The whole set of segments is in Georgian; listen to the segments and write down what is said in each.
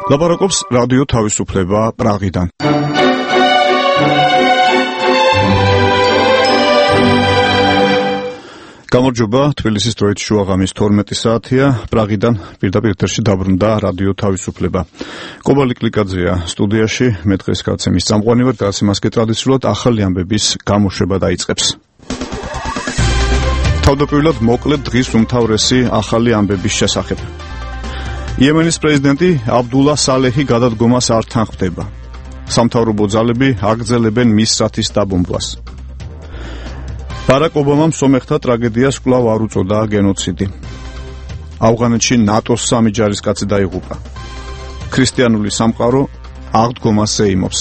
ლაპარაკობს რადიო თავისუფლება პრაღიდან. გამარჯობა, თბილისის დროით შუაღამის 12 საათია, პრაღიდან პირდაპირ ეთერში დაბრუნდა რადიო თავისუფლება. კობალი კლიკაძეა სტუდიაში, მე დღეს გაცემის წამყვანი ვარ და ასე მასკე ტრადიციულად ახალი ამბების გამოშვება დაიწყებს. თავდაპირველად მოკლედ დღის უმთავრესი ახალი ამბების შესახებ. იემენის პრეზიდენტი აბდულა სალეჰი გადადგომას არ თანხმდება. სამთავრობო ძალები აგრძელებენ მისრათის დაბომბვას. ბარაკ ობამამ სომეხთა ტრაგედიას კვლავ არ უწოდა გენოციდი. ავღანეთში ნატოს 3 ჯარისკაცი დაიღუპა. ქრისტიანული სამყარო აღდგომას ეიმობს.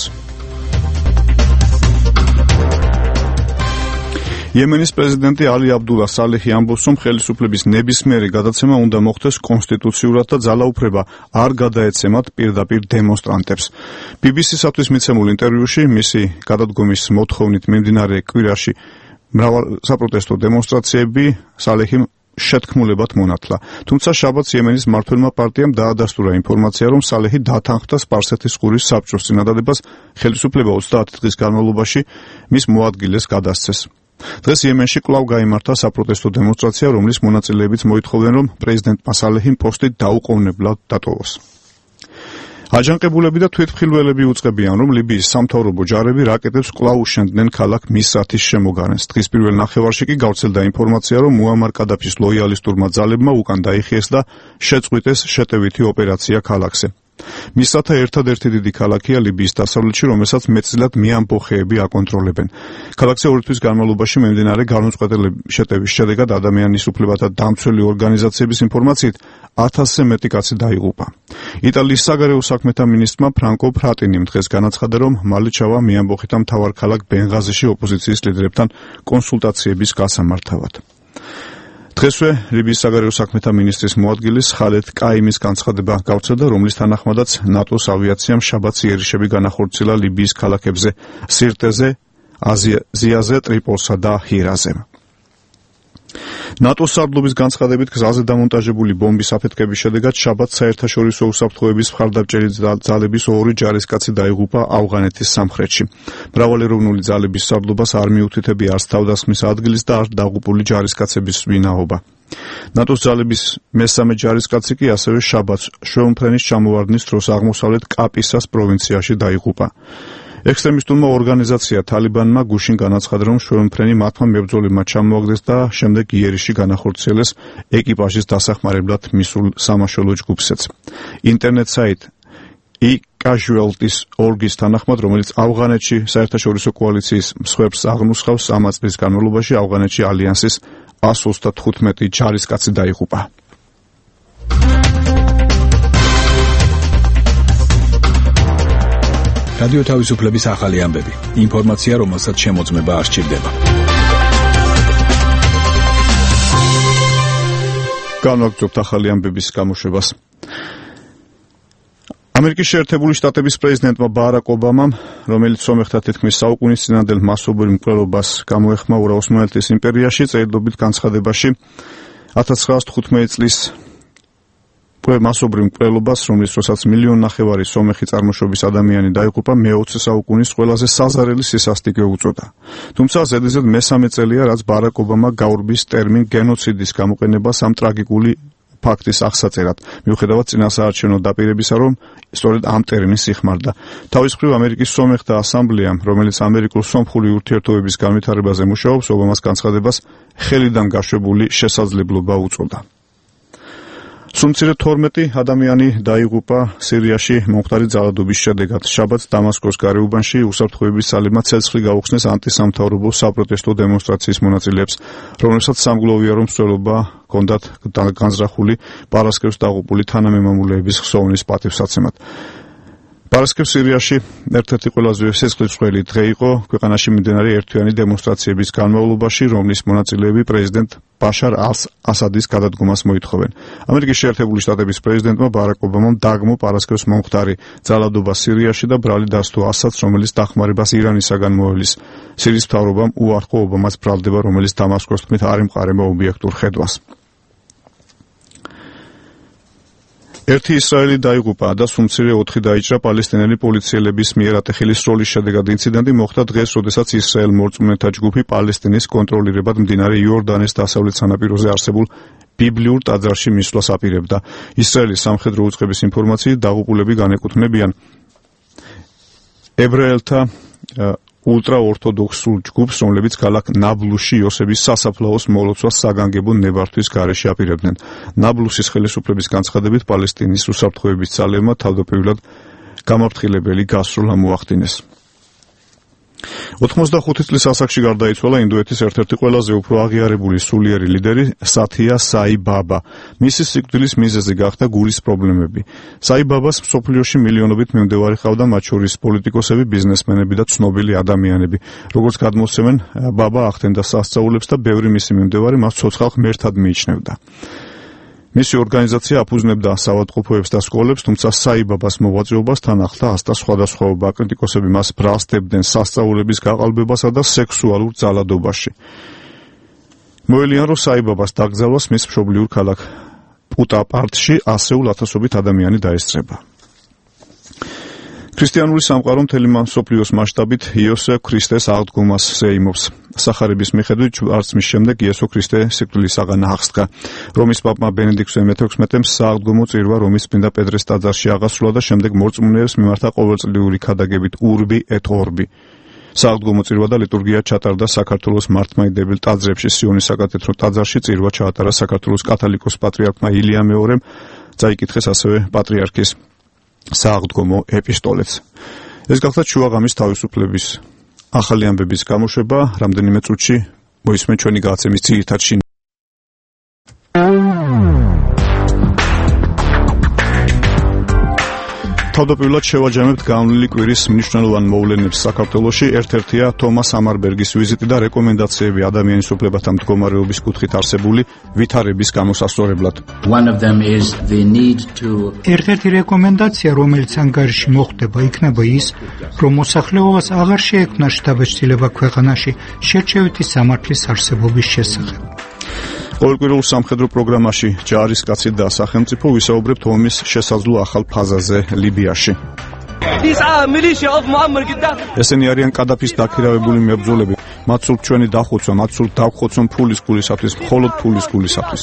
იემენის პრეზიდენტი ალი აბდულა სალეჰი ამბობს, რომ ხელისუფლების ნებისმიერი გადაცემა უნდა მოხდეს კონსტიტუციურად და ძალაუფლება არ გადაეცემათ პირდაპირ დემონსტრანტებს. BBC-სათვის მიცემულ ინტერვიუში მისი გადადგომის მოთხოვნით მიმდინარე კვირაში მრავალ საპროტესტო დემონსტრაციები სალეჰიმ შეთქმულებად მონათლა. თუმცა შაბათს იემენის მმართველმა პარტიამ დაადასტურა ინფორმაცია, რომ სალეჰი დათანხმდა სპარსეთის ყურის საბჭოს წინადადებას, ხელისუფლება 30 დღის განმავლობაში მის მოადგილეს გადასცეს. დღეს იემენში კვლავ გაიმართა საპროტესტო დემონსტრაცია, რომლის მონაწილეებიც მოითხოვდნენ, რომ პრეზიდენტმა სალეჰიმ პოსტით დაუყოვნებლად დატოვოს. აჯანყებულები და თვითმხილველები უწყებიან, რომ ლიბიის სამთავრობო ჯარები რაკეტებს კვლავ უშენდნენ ქალაქ მისრათის შემოგარენს. დღის პირველ ნახევარში კი გავრცელდა ინფორმაცია, რომ მუამარ კადაფის ლოიალისტურმა ძალებმა უკან დაიხიეს და შეწყვიტეს შეტევითი ოპერაცია ქალაქზე. მისრათა ერთადერთი დიდი ქალაქია ლიბიის დასავლეთში, რომელსაც მეტწილად მეამბოხეები აკონტროლებენ. ქალაქზე 2 თვის განმავლობაში მიმდინარე განუწყვეტელი შეტევის შედეგად ადამიანის უფლებათა დამცველი ორგანიზაციების ინფორმაციით 1000-ზე მეტი კაცი დაიღუპა. იტალიის საგარეო საქმეთა მინისტრმა ფრანკო ფრატინიმ დღეს განაცხადა, რომ მალე ჩავა მეამბოხეთა მთავარ ქალაქ ბენღაზიში ოპოზიციის ლიდერებთან კონსულტაციების გასამართავად. დღესვე ლიბიის საგარეო საქმეთა მინისტრის მოადგილის ხალედ კაიმის განცხადება გავრცელდა, რომლის თანახმადაც ნატოს ავიაციამ შაბათს იერიშები განახორციელა ლიბიის ქალაქებზე სირტეზე, ზიაზე, ტრიპოლსა და ჰირაზე. ნატოს სარდლობის განცხადებით გზაზე დამონტაჟებული ბომბის აფეთქების შედეგად შაბათს საერთაშორისო უსაფრთხოების მხარდამჭერი ძალების 2 ჯარისკაცი დაიღუპა ავღანეთის სამხრეთში. მრავალეროვნული ძალების სარდლობას არ მიუთითებია არც თავდასხმის ადგილის და არც დაღუპული ჯარისკაცების ვინაობა. ნატოს ძალების მესამე ჯარისკაცი კი ასევე შაბათს შვეუნფრენის ჩამოვარდნის დროს აღმოსავლეთ კაპისას პროვინციაში დაიღუპა. ექსტრემისტულმა ორგანიზაცია თალიბანმა გუშინ განაცხადა, რომ შვეუნფრენი მათმა მებრძოლებმა čamoagდეს და შემდეგ იერიში განახორციელეს ეკიპაჟის დასახმარებლად მისულ სამაშველო ჯგუფსაც. ინტერნეტ საიტ e-casualties.org-ის თანახმად, რომელიც ავღანეთში საერთაშორისო კოალიციის მსხვერპლს აღნუსხავს, 3 წლის განმავლობაში ავღანეთში ალიანსის 135 ჯარისკაცი დაიღუპა. რადიო თავისუფლების ახალი ამბები. ინფორმაცია, რომელსაც შემოწმება არ სჭირდება. განვაგრძობთ ახალი ამბების გამოშვებას. ამერიკის შეერთებული შტატების პრეზიდენტმა ბარაკ ობამამ, რომელიც სომეხთა თითქმის საუკუნის წინანდელ მასობრივ მკვლელობას გამოეხმაურა ოსმალეთის იმპერიაში, წერილობით განცხადებაში 1915 წლის მასობრივ მკვლელობას, რომლის დროსაც 1,5 მილიონი სომეხი წარმოშობის ადამიანი დაიღუპა, მე-20 საუკუნის ყველაზე საზარელი სისასტიკე უწოდა. თუმცა ზედიზედ მესამე წელია, რაც ბარაკ ობამა გაურბის ტერმინ გენოციდის გამოყენებას ამ ტრაგიკული ფაქტის აღსაწერად, მიუხედავად წინასაარჩევნო დაპირებისა, რომ სწორედ ამ ტერმინს იხმარდა. თავის მხრივ ამერიკის სომეხთა ასამბლეამ, რომელიც ამერიკულ-სომხური ურთიერთობების განვითარებაზე მუშაობს, ობამას განცხადებას ხელიდან გაშვებული შესაძლებლობა უწოდა. სულ 12 ადამიანი დაიღუპა სირიაში მომხდარი ძალადობის შედეგად. შაბათს დამასკოს გარეუბანში უსაფრთხოების ძალებმა ცეცხლი გაუხსნეს ანტისამთავრობო საპროტესტო დემონსტრაციის მონაწილეებს, რომელსაც სამგლოვია რომ მსვლელობა ჰქონდათ განზრახული პარასკევს დაღუპული თანამემამულეების ხსოვნის პატივსაცემად. პარასკევს სირიაში ერთ-ერთი ყველაზე სისხლისმღვრელი დღე იყო ქვეყანაში მიმდინარე ერთთვიანი დემონსტრაციების განმავლობაში, რომლის მონაწილეები პრეზიდენტ ბაშარ ალ-ასადის გადადგომას მოითხოვენ. ამერიკის შეერთებული შტატების პრეზიდენტმა ბარაკ ობამამ დაგმო პარასკევს მომხდარი ძალადობა სირიაში და ბრალი დასდო ასადს, რომელიც დახმარებას ირანისაგან მოელის. სირიის მთავრობამ უარყო ობამას ბრალდება, რომელიც დამასკოს თქმით არ ემყარება ობიექტურ ხედვას. ერთი ისრაელი დაიღუპა და სუმცირე 4 დაიჭრა პალესტინელი პოლიციელების მიერ ატეხილი სროლის შედეგად. ინციდენტი მოხდა დღეს, როდესაც ისრაელ მორწმუნეთა ჯგუფი პალესტინის კონტროლირებად მდინარე იორდანეს დასავლეთ სანაპიროზე არსებულ ბიბლიურ ტაძარში მისვლას აპირებდა. ისრაელის სამხედრო უწყების ინფორმაციით დაღუპულები განეკუთვნებიან ებრაელთა ულტრაორთოდოქსულ ჯგუფს, რომლებიც ქალაქ ნაბლუსში იოსების სასაფლაოს მოლოცვას საგანგებო ნებართვის გარეშე აპირებდნენ. ნაბლუსის ხელისუფლების განცხადებით პალესტინის უსაფრთხოების ძალებმა თავდაპირველად გამაფრთხილებელი გასროლა მოახდინეს. 85 წლის ასაკში გარდაიცვალა ინდოეთის ერთ-ერთი ყველაზე უფრო აღიარებული სულიერი ლიდერი სათია საი ბაბა. მისი სიკვდილის მიზეზი გახდა გულის პრობლემები. საი ბაბას მსოფლიოში მილიონობით მიმდევარი ჰყავდა, მათ შორის პოლიტიკოსები, ბიზნესმენები და ცნობილი ადამიანები. როგორც გადმოსცემენ, ბაბა ახდენდა სასწაულებს და ბევრი მისი მიმდევარი მას ცოცხალ ღმერთად მიიჩნევდა. მისი ორგანიზაცია აფუძნებდა საავადმყოფოებს და სკოლებს, თუმცა საიბაბას მოღვაწეობას თან ახლდა ასთა სხვადასხვაობა. კრიტიკოსები მას ბრალსდებდნენ სასწაულების გაყალბებასა და სექსუალურ ძალადობაში. მოელიან, რომ საიბაბას დაკრძალვას მის მშობლიურ ქალაქ პუტაპარტში ასეულ ათასობით ადამიანი დაესწრება. ქრისტიანული სამყარო მთელი მსოფლიოს მასშტაბით იესო ქრისტეს აღდგომას ზეიმობს. სახარების მიხედვით არცმის შემდეგ იესო ქრისტე სიკვდილის აღანა აღსდგა. რომის პაპმა ბენედიქტ XVI-მ სააღდგომო წირვა რომის წმინდა პეტრეს ტაძარში აღასრულა და შემდეგ მორწმუნეებს მიმართა ყოველწლიური ქადაგებით ურბი et orbi. სააღდგომო წირვა და ლიტურგია ჩატარდა საქართველოს მართლმადიდებელ ტაძრებში. სიონის საკათედრო ტაძარში წირვა ჩაატარა საქართველოს კათოლიკოს პატრიარქმა ილია მეორემ, წაიკითხეს ასევე პატრიარქის სააღდგომო ეპისტოლეც. ეს გახდა შუაღამის თავისუფლების ახალი ამბების გამოშვება. რამდენიმე წუთში მოისმენთ ჩვენი გადაცემის ძირითად შინაარსი. თავდაპირველად შევაჯამებთ განვლილი კვირის მნიშვნელოვან მოვლენებს საქართველოში. ერთ-ერთია თომას ამარბერგის ვიზიტი და რეკომენდაციები ადამიანის უფლებათა მდგომარეობის კუთხით არსებული ვითარების გამოსასწორებლად. ერთ-ერთი რეკომენდაცია, რომელიც ანგარიში მოხდება, იქნება ის, რომ მოსახლეობას აღარ შეექმნას შთაბეჭდილება ქვეყანაში შერჩევითი სამართლის არსებობის შესახებ. ყოველკვირეულ სამხედრო პროგრამაში ჯარისკაცი და სახელმწიფო ვისაუბრებთ ომის შესაძლო ახალ ფაზაზე ლიბიაში. ესენი არიან კადაფის დაქირავებული მებრძოლები. მათ სურთ ჩვენი დახოცვა, მათ სურთ დავხოცონ ფულის გულისათვის, მხოლოდ ფულის გულისათვის.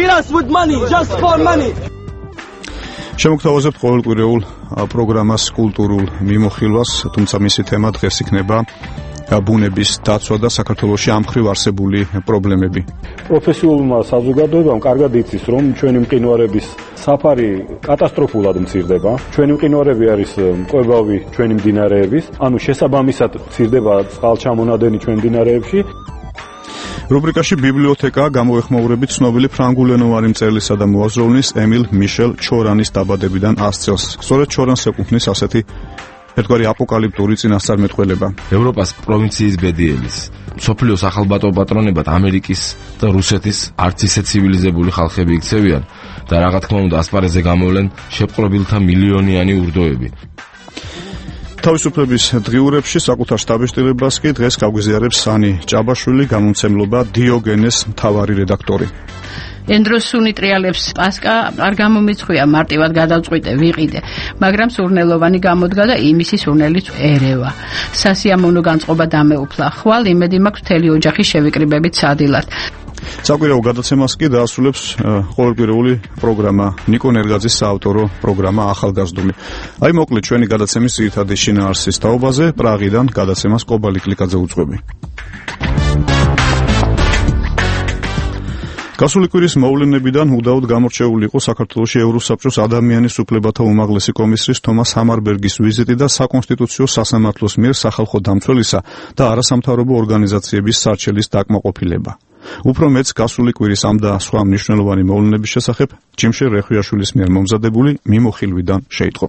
შემოგთავაზებთ ყოველკვირეულ პროგრამას კულტურულ მიმოხილვას, თუმცა მისი თემა დღეს იქნება ბუნების დაცვა და საქართველოში ამ მხრივ არსებული პრობლემები. პროფესიულმა საზოგადოებამ კარგად იცის, რომ ჩვენი მყინვარების საფარი კატასტროფულად მცირდება. ჩვენი მყინვარები არის მკვებავი ჩვენი მდინარეების, ანუ შესაბამისად მცირდება წყალჩამონადენი ჩვენ მდინარეებში. რუბრიკაში ბიბლიოთეკა გამოეხმაურებით ცნობილი ფრანგულენოვანი მწერლისა და მოაზროვნის ემილ მიშელ ჩორანის დაბადებიდან 100 წელს. სწორედ ჩორანს ეკუთვნის ასეთი ერთგვარი აპოკალიპტური წინასწარმეტყველება. ევროპას პროვინციის ბედიელის, მსოფლიოს ახალბატო პატრონებად ამერიკის და რუსეთის არც ისე ცივილიზებული ხალხები იქცევიან და რა თქმა უნდა ასპარეზზე გამოვლენ შეპყრობილთა მილიონიანი ურდოები. თავისუფლების დღიურებში საკუთარ შთაბეჭდილებას კი დღეს გაგვიზიარებს სანი ჭაბაშვილი, გამომცემლობა დიოგენეს მთავარი რედაქტორი. ენდროსუნი ტრიალებს პასკა არ გამომიწხვია, მარტივად გადავწყვიტე, ვიყიდე, მაგრამ სურნელოვანი გამოდგა და იმისი სურნელიც ერევა. სასიამოვნო განწყობა დამეუფლა. ხვალ იმედი მაქვს მთელი ოჯახი შევიკრიბებით სადილად. საკვირაო გადაცემას კი დაასრულებს ყოველკვირეული პროგრამა, ნიკო ნერგაძის საავტორო პროგრამა ახალგაზრდული. აი მოკლედ ჩვენი გადაცემის ძირითადი შინაარსის თაობაზე პრაღიდან გადაცემას კობალი კლიკაძე უძღვები. გასული კვირის მოვლენებიდან უდაოდ გამორჩეული იყო საქართველოში ევროსაბჭოს ადამიანის უფლებათა უმაღლესი კომისრის თომას ამარბერგის ვიზიტი და საკონსტიტუციო სასამართლოს მიერ სახალხო დამცველისა და არასამთავრობო ორგანიზაციების სარჩელის დაკმაყოფილება. უფრო მეც გასული კვირის ამ და სხვა მნიშვნელოვანი მოვლენების შესახებ ჯიმშე რეხვიაშვილის მიერ მომზადებული მიმოხილვიდან შეიტყობთ.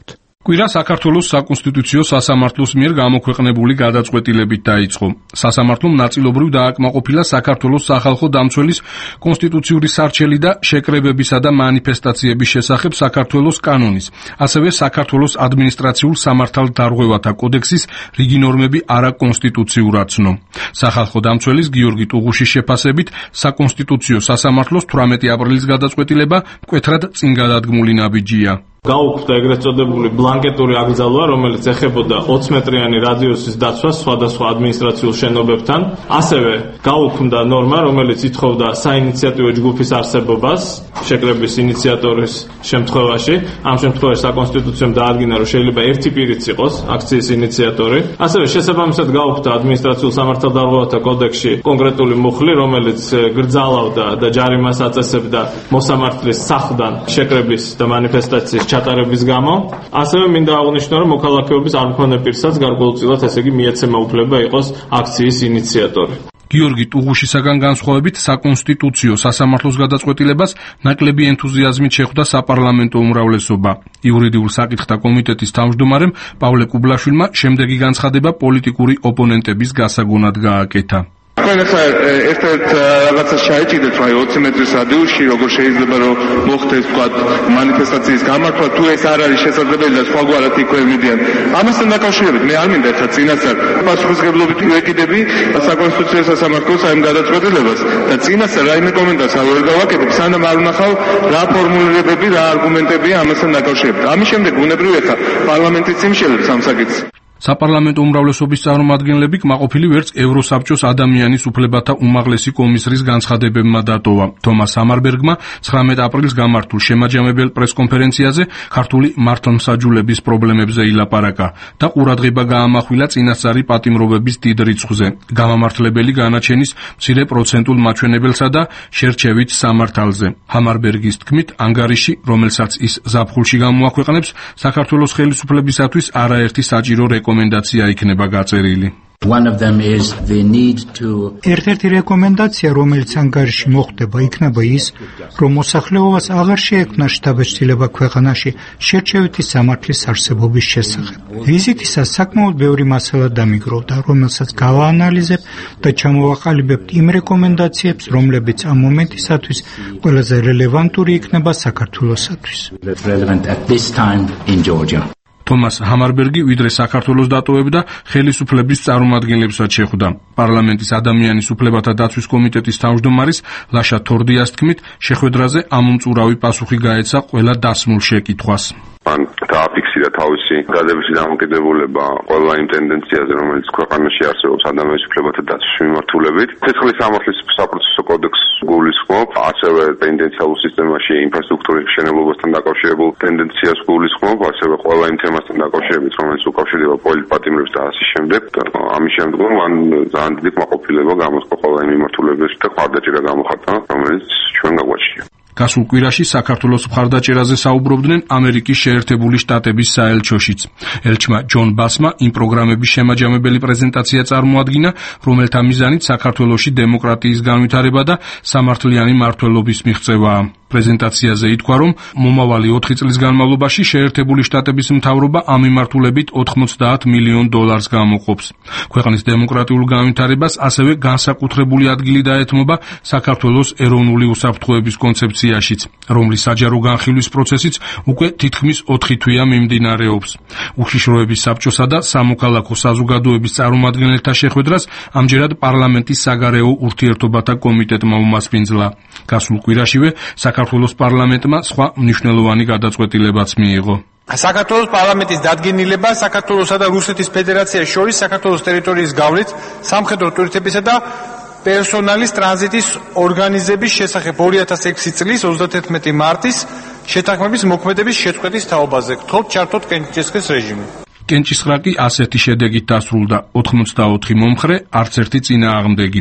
კვირა საქართველოს საკონსტიტუციო სასამართლოს მიერ გამოქვეყნებული გადაწყვეტილებით დაიწყო. სასამართლომ ნაწილობრივ დააკმაყოფილა საქართველოს სახალხო დამცველის კონსტიტუციური სარჩელი და შეკრებებისა და მანიფესტაციების შესახებ საქართველოს კანონის, ასევე საქართველოს ადმინისტრაციულ სამართალდარღვევათა კოდექსის რიგი ნორმები არაკონსტიტუციურად ცნო. სახალხო დამცველის გიორგი ტუღუშის შეფასებით საკონსტიტუციო სასამართლოს 18 აპრილის გადაწყვეტილება მკვეთრად წინ გადადგმული ნაბიჯია. გაუქმდა ეგრეთ წოდებული ბლანკეტური აკრძალვა, რომელიც ეხებოდა 20 მეტრიანი რადიუსის დაცვას სხვადასხვა ადმინისტრაციულ შენობებთან. ასევე გაუქმდა ნორმა, რომელიც ითხოვდა საინიციატივო ჯგუფის არსებობას შეკრების ინიციატორის შემთხვევაში. ამ შემთხვევაში საკონსტიტუციომ დაადგინა, რომ შეიძლება ერთი პირიც იყოს აქციის ინიციატორი. ასევე შესაბამისად გაუქმდა ადმინისტრაციულ სამართალდარღვევათა კოდექსში კონკრეტული მუხლი, რომელიც გრძალავდა და ჯარიმას აწესებდა მოსამართლის სახლიდან შეკრების და მანიფესტაციის ჩატარების გამო. ასევე მინდა აღნიშნო, რომ მოქალაქეობის არ მქონე პირსაც გარკვეულწილად, ესე იგი, მიეცემა უფლება იყოს აქციის ინიციატორი. გიორგი ტუღუშისაგან განსხვავებით საკონსტიტუციო სასამართლოს გადაწყვეტილებას ნაკლები ენთუზიაზმით შეხვდა საპარლამენტო უმრავლესობა. იურიდიულ საკითხთა კომიტეტის თავმჯდომარემ პავლე კუბლაშვილმა შემდეგი განცხადება პოლიტიკური ოპონენტების გასაგონად გააკეთა. When I ერთ-ერთ რაღაცას ჩაიჭიდეთ, აი 20 მეტრის რადიუსში როგორ შეიძლება რომ მოხდეს თქვა მანიფესტაციის გამართვა, თუ ეს არ არის შესაძლებელი და სხვაგვარად იქვევნებიან. ამასთან დაკავშირებით მე არ მინდა ახლა წინასწარ პასუხისმგებლობით ვეკიდები საკონსტიტუციო სასამართლოს ამ გადაწყვეტილებას და წინასწარ რაიმე კომენტარს არ გავაკეთებ, სანამ არ ვნახავ რა ფორმულირებები, რა არგუმენტებია ამასთან დაკავშირებით. ამის შემდეგ ბუნებრივია ახლა პარლამენტიც იმშელებს ამ საკითხს. საპარლამენტო უმრავლესობის წარმომადგენლები კმაყოფილი ვერც ევროსაბჭოს ადამიანის უფლებათა უმაღლესი კომისრის განცხადებებმა დატოვა. თომას ამარბერგმა 19 აპრილს გამართულ შემაჯამებელ პრესკონფერენციაზე ქართული მართლმსაჯულების პრობლემებზე ილაპარაკა და ყურადღება გაამახვილა წინასწარი პატიმრობების დიდ რიცხვზე, გამამართლებელი განაჩენის მცირე პროცენტულ მაჩვენებელსა და შერჩევით სამართალზე. ამარბერგის თქმით, ანგარიში, რომელსაც ის ზაფხულში გამოაქვეყნებს, საქართველოს ხელისუფლებისათვის არაერთი საჭირო რეკომენდაცია იქნება გაწერილი. ერთ-ერთი რეკომენდაცია, რომელიც ანგარიში მოხდება, იქნება ის, რომ მოსახლეობას აღარ შეექმნა შთაბეჭდილება ქვეყანაში შერჩევითი სამართლის არსებობის შესახებ. ვიზიტისას საკმაოდ ბევრი მასალა დამიგროვდა, რომელსაც გავაანალიზებ და ჩამოვაყალიბებთ იმ რეკომენდაციებს, რომლებიც ამ მომენტისათვის ყველაზე რელევანტური იქნება საქართველოსათვის. თომას ამარბერგი ვიდრე საქართველოს დატოვებდა, ხელისუფლების წარმომადგენლებსაც შეხვდა. პარლამენტის ადამიანის უფლებათა დაცვის კომიტეტის თავმჯდომარის ლაშა თორდიას თქმით, შეხვედრაზე ამომწურავი პასუხი გაეცა ყველა დასმულ შეკითხვას. ან დააფიქსირა თავისი გადებითი დამოკიდებულება ყველა იმ ტენდენციაზე, რომელიც ქვეყანაში არსებობს ადამიანის უფლებათა დაცვის მიმართულებით. ცეცხლის სამართლის საპროცესო კოდექსს გულისხმობ, ასევე პენდენციალურ სისტემაში ინფრასტრუქტურის მშენებლობასთან დაკავშირებულ ტენდენციას გულისხმობ, ასევე ყველა იმ თემასთან დაკავშირებით, რომელიც უკავშირდება პოლიტპატიმრებს და ასე შემდეგ. ამის შემდგომ მან ძალიან დიდი კმაყოფილება გამოსცა ყველა იმ მიმართულებაში და მხარდაჭერა გამოხატა, რომელიც ჩვენ გაგვაჩნია. გასულ კვირაში საქართველოს მხარდაჭერაზე საუბრობდნენ ამერიკის შეერთებული შტატების საელჩოშიც. ელჩმა ჯონ ბასმა იმ პროგრამების შემაჯამებელი პრეზენტაცია წარმოადგინა, რომელთა მიზანით საქართველოში დემოკრატიის განვითარება და სამართლიანი მმართველობის მიღწევაა. პრეზენტაციაზე ითქვა, რომ მომავალი 4 წლის განმავლობაში შეერთებული შტატების მთავრობა ამ მიმართულებით $90 მილიონ გამოყოფს. ქვეყნის დემოკრატიულ განვითარებას ასევე განსაკუთრებული ადგილი დაეთმობა საქართველოს ეროვნული უსაფრთხოების კონცეფციაშიც, რომლის საჯარო განხილვის პროცესიც უკვე თითქმის 4 თვეა მიმდინარეობს. უშიშროების საბჭოსა და სამოქალაქო საზოგადოების წარმომადგენელთა შეხვედრას ამჯერად პარლამენტის საგარეო ურთიერთობათა კომიტეტმა უმასპინძლა. გასულ კვირაშივე საქართველოს პარლამენტმა სხვა მნიშვნელოვანი გადაწყვეტილებაც მიიღო. საქართველოს პარლამენტის დადგენილება საქართველოსა და რუსეთის ფედერაციას შორის საქართველოს ტერიტორიის გავლით სამხედრო ტვირთებისა და პერსონალის ტრანზიტის ორგანიზების შესახებ 2006 წლის 31 მარტის შეთანხმების მოქმედების შეწყვეტის თაობაზე. გთხოვთ ჩართოთ კენჭისყრის რეჟიმი. კენჭისყრა კი ასეთი შედეგით დასრულდა: 84 მომხრე, არც ერთი წინააღმდეგი.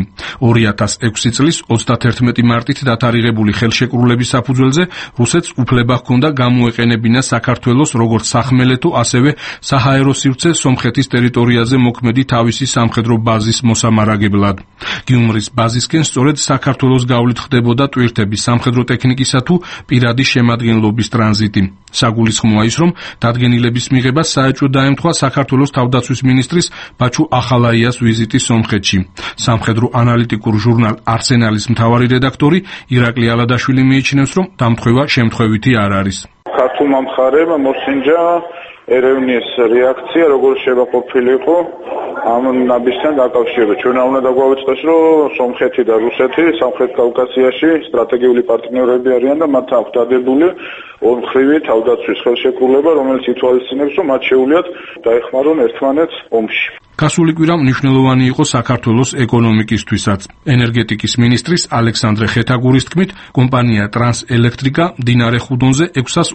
2006 წლის 31 მარტით დათარიღებული ხელშეკრულების საფუძველზე რუსეთს უფლება ჰქონდა გამოეყენებინა საქართველოს როგორც სახმელეთო, ასევე საჰაერო სივრცე სომხეთის ტერიტორიაზე მოქმედი თავისი სამხედრო ბაზის მოსამარაგებლად. გიუმრის ბაზისკენ სწორედ საქართველოს გავლით ხდებოდა ტვირთების სამხედრო ტექნიკისა თუ პირადი შემადგენლობის ტრანზიტი. საგულისხმოა ის, რომ დადგენილების მიღებას საეჭვო დაემთხვა საქართველოს თავდაცვის მინისტრის ბაჩუ ახალაიას ვიზიტი სომხეთში. სამხედრო ანალიტიკურ ჟურნალ არსენალის მთავარი რედაქტორი ირაკლი ალადაშვილი მიიჩნევს, რომ დამთხევა შემთხვევითი არ არის. ქართულმა მხარემ მოსინჯა ერევნის რეაქცია, როგორ შეიძლება ყოფილიყო ამ ნაბისთან დაკავშირებით. ჩვენ უნდა დაგვავიწყდეს, რომ სომხეთი და რუსეთი სამხრეთ კავკასიაში სტრატეგიული პარტნიორები არიან და მათ აქვს დადებული ორმხრივი თავდაცვის ხელშეკრულება, რომელიც ითვალისწინებს, რომ მათ შეუძლიათ დაეხმარონ ერთმანეთს ომში. გასული კვირა მნიშვნელოვანი იყო საქართველოს ეკონომიკისთვისაც. ენერგეტიკის მინისტრის ალექსანდრე ხეთაგურის თქმით, კომპანია ტრანსელექტრიკა მდინარე ხუდონზე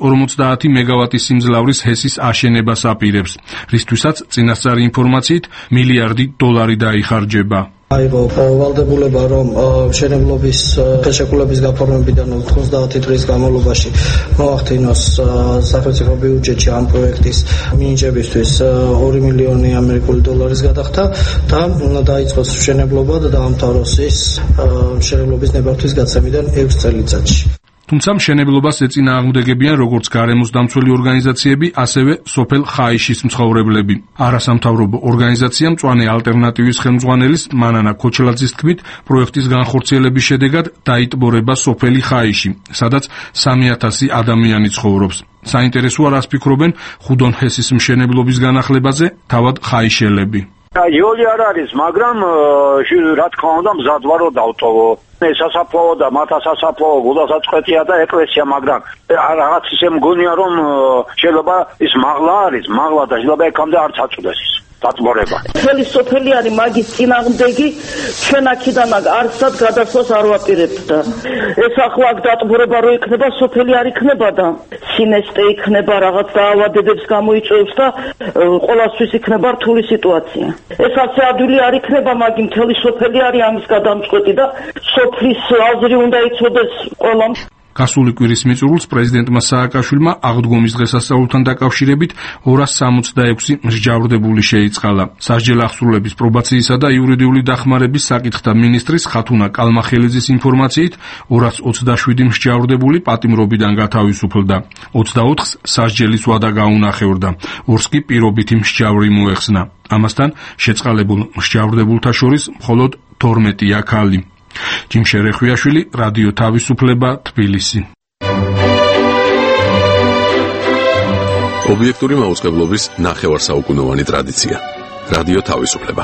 650 მეგავატის სიმძლავრის ჰესის აშენებას აპირებს, რისთვისაც წინასწარი ინფორმაციით $1 მილიარდი დაიხარჯება. აიღო ვალდებულება, რომ მშენებლობის ხელშეკრულების გაფორმებიდან 90 დღის განმავლობაში მოახდინოს სახელმწიფო ბიუჯეტში ამ პროექტის მინიჭებისთვის $2 მილიონი გადახდა და დაიწყოს მშენებლობა და დაამთავროს ის მშენებლობის ნებართვის გაცემიდან 6 წელიწადში. თუმცა მშენებლობას ეწინააღმდეგებიან როგორც გარემოს დამცველი ორგანიზაციები, ასევე სოფელ ხაიშის მცხოვრებლები. არასამთავრობო ორგანიზაცია მწვანე ალტერნატივის ხელმძღვანელის მანანა ქოჩლაძის თქმით, პროექტის განხორციელების შედეგად დაიტბორება სოფელი ხაიში, სადაც 3000 ადამიანი ცხოვრობს. საინტერესოა, რას ფიქრობენ ხუდონ ჰესის მშენებლობის განახლებაზე თავად ხაიშელები. იოლი არ არის, მაგრამ რა თქმა უნდა მზად ვარო დავტოვო. სასაფლაო და მათა სასაფლაო გულდასაწყვეტია და ეკლესია, მაგრამ რაღაც ისე მგონია, რომ შეიძლება ის მაღლა არის, მაღლა და შეიძლება ეკამდე არ წაწუდეს ის დაწმორება. მთელი სოფელი არის მაგის წინააღმდეგი, ჩვენ აქედან არცად გადასვლას არ ვაპირებთ და ეს ახლა აქ დაწმორება რო იქნება, სოფელი არ იქნება და სინესტე იქნება, რაღაც დაავადებებს გამოიწვევს და ყოველთვის იქნება რთული სიტუაცია. ეს ასე ადვილი არ იქნება, მაგრამ მთელი სოფელი არის ამის გადამწყვეტი და სოფლის აზრი უნდა იცოდეს ყველამ. გასული კვირის მიწურულს პრეზიდენტმა სააკაშვილმა აღდგომის დღესასწაულთან დაკავშირებით 266 მსჯავრდებული შეიწყალა. სასჯელ აღსრულების პრობაციისა და იურიდიული დახმარების საკითხთა მინისტრის ხათუნა კალმახელიძის ინფორმაციით 227 მსჯავრდებული პატიმრობიდან გათავისუფლდა. 24-ს სასჯელის ვადა გაუნახევრდა. 2-ს კი პირობითი მსჯავრი მოეხსნა. ამასთან შეწყალებულ მსჯავრდებულთა შორის მხოლოდ 12-ია ქალი. ჯიმშე რეხვიაშვილი, რადიო თავისუფლება, თბილისი. ობიექტური მაუწყებლობის ნახევარსაუკუნოვანი ტრადიცია. რადიო თავისუფლება.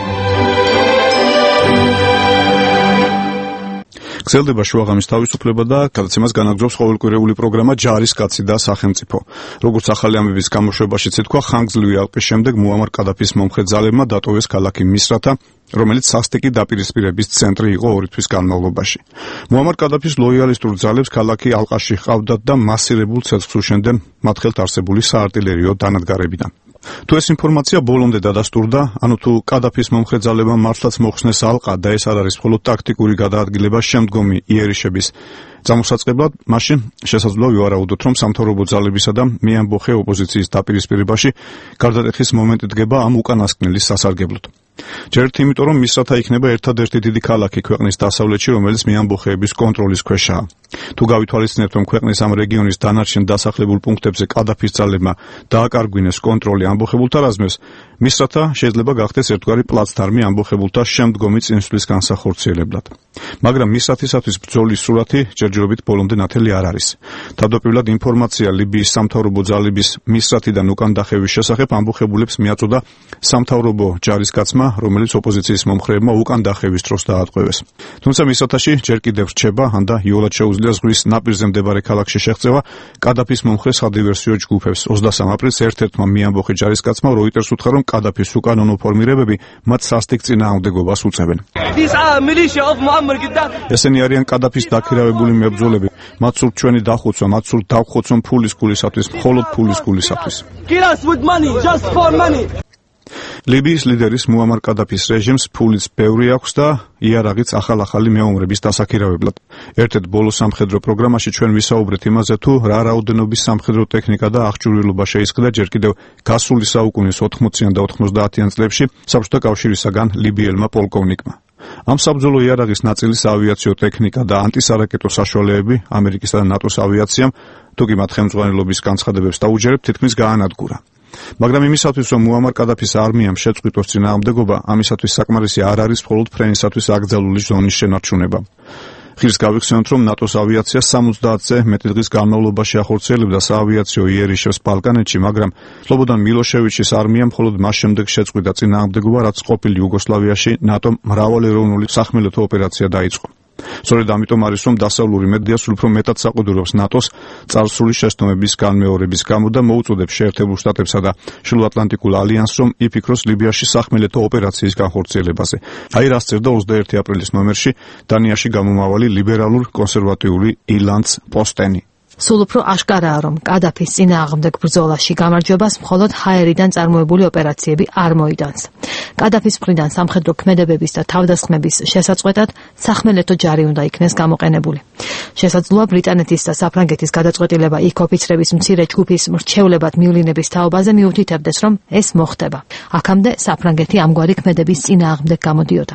გრძელდება შუაღამის თავისუფლება და გადაცემას განაგრძობს ყოველკვირეული პროგრამა ჯარისკაცი და სახელმწიფო. როგორც ახალი ამბების გამოშვებაშიც ითქვა, ხანგრძლივი ალყის შემდეგ მუამარ კადაფის მომხრე ძალებმა დატოვეს ქალაქი მისრათა, რომელიც სასტიკი დაპირისპირების ცენტრი იყო 2 თვის განმავლობაში. მუამარ კადაფის ლოიალისტურ ძალებს ქალაქი ალყაში ჰყავდათ და მასირებულ ცეცხლს უშენდნენ მათ ხელთ არსებული საარტილერიო დანადგარებიდან. თუ ეს ინფორმაცია ბოლომდე დადასტურდა, ანუ თუ კადაფის მომხრე ძალებმა მართლაც მოხსნეს ალყა და ეს არ არის მხოლოდ ტაქტიკური გადაადგილება შემდგომი იერიშების წამოსაწყებლად, მაშინ შესაძლოა ვივარაუდოთ, რომ სამთავრობო ძალებისა და მეამბოხე ოპოზიციის დაპირისპირებაში გარდატეხის მომენტი დგება ამ უკანასკნელის სასარგებლოდ. ჯერთ იმიტომ, რომ მისრათა იქნება ერთადერთი დიდი ქალაქი ქვეყნის დასავლეთში, რომელიც მეამბოხეების კონტროლის ქვეშაა. თუ გავითვალისწინებთ, რომ ქვეყნის ამ რეგიონის დანარჩენ დასახლებულ პუნქტებზე კადაფის ძალებმა დააკარგვინეს კონტროლი ამბოხებულთა რაზმებს, მისრათა შეიძლება გახდეს ერთგვარი პლაცდარმი ამბოხებულთა შემდგომი წინსვლის განსახორციელებლად. მაგრამ მისრათისათვის ბრძოლის სურათი ჯერჯერობით ბოლომდე ნათელი არ არის. თავდაპირველად ინფორმაცია ლიბიის სამთავრობო ძალების მისრათიდან უკან დახევის შესახებ ამბოხებულებს მიაწოდა სამთავრობო ჯარისკაცმა რომელიც ოპოზიციის მომხრეებმა უკან დახევის დროს დაატყვევეს. თუმცა მისათაში ჯერ კიდევ რჩება, ანდა იოლად შეუძლია ზღვის ნაპირზე მდებარე ქალაქში შეღწევა კადაფის მომხრე სადივერსიო ჯგუფებს. 23 აპრილს ერთ-ერთმა მიამბოხი ჯარისკაცმა როიტერს უთხრა, რომ კადაფის უკანონო ფორმირებები მათ სასტიკ წინააღმდეგობას უწევენ. ესენი არიან კადაფის დაქირავებული მებრძოლები. მათ სურთ ჩვენი დახოცვა, მათ სურთ დავხოცონ ფულის გულისათვის, მხოლოდ ფულის გულისათვის. ლიბიის ლიდერის მუამარ კადაფის რეჟიმს ფულიც ბევრი აქვს და იარაღიც ახალ-ახალი მეომრების დასაქირავებლად. ერთ-ერთ ბოლო სამხედრო პროგრამაში ჩვენ ვისაუბრეთ იმაზე, თუ რა რაოდენობის სამხედრო ტექნიკა და აღჭურვილობა შეისყიდა ჯერ კიდევ გასული საუკუნის 80-იან და 90-იან წლებში საბჭოთა კავშირისაგან ლიბიელმა პოლკოვნიკმა. ამ საბრძოლო იარაღის ნაწილის ავიაციო ტექნიკა და ანტისარაკეტო საშუალებები ამერიკისა და ნატოს ავიაციამ, თუ კი მათ ხელმძღვანელობის განცხადებებს დაუჯერებთ, თითქმის გაანადგურა. მაგრამ იმისათვის, რომ მუამარ კადაფის არმიამ შეწყვიტოს წინააღმდეგობა, ამისათვის საკმარისი არ არის მხოლოდ ფრენისათვის აკრძალული ზონის შენარჩუნება. ხილს გავიხსენოთ, რომ ნატოს ავიაცია 70-ზე მეტი დღის განმავლობაში ახორციელებდა საავიაციო იერიშებს ბალკანეთში, მაგრამ სლობოდან მილოშევიჩის არმია მხოლოდ მას შემდეგ შეწყვიტა წინააღმდეგობა, რაც ყოფილ იუგოსლავიაში ნატომ მრავალეროვნული სახმელეთო ოპერაცია დაიწყო. სწორედ ამიტომ არის, რომ დასავლური მედია სულ უფრო მეტად საყუდურობს ნატოს წარსული შეცდომების განმეორების გამო და მოუწოდებს შეერთებულ შტატებსა და შილოატლანტიკულ ალიანსს, რომ იფიქროს ლიბიაში სახმელეთო ოპერაციის განხორციელებაზე. აი რას წერდა 21 აპრილის ნომერში დანიაში გამომავალი ლიბერალურ კონსერვატიული ილანც პოსტენი. სულ უფრო აშკარაა, რომ კადაფის წინააღმდეგ ბრძოლაში გამარჯვებას მხოლოდ ჰაერიდან წარმოებული ოპერაციები არ მოიტანს. კადაფის მხრიდან სამხედრო ქმედებების და თავდასხმების შესაწყვეტად სახმელეთო ჯარი უნდა იქნეს გამოყენებული. შესაძლოა ბრიტანეთის და საფრანგეთის გადაწყვეტილება იქ ოფიცრების მცირე ჯგუფის მრჩევლებად მივლინების თაობაზე მიუთითებდეს, რომ ეს მოხდება. აქამდე საფრანგეთი ამგვარი ქმედების წინააღმდეგ გამოდიოდა.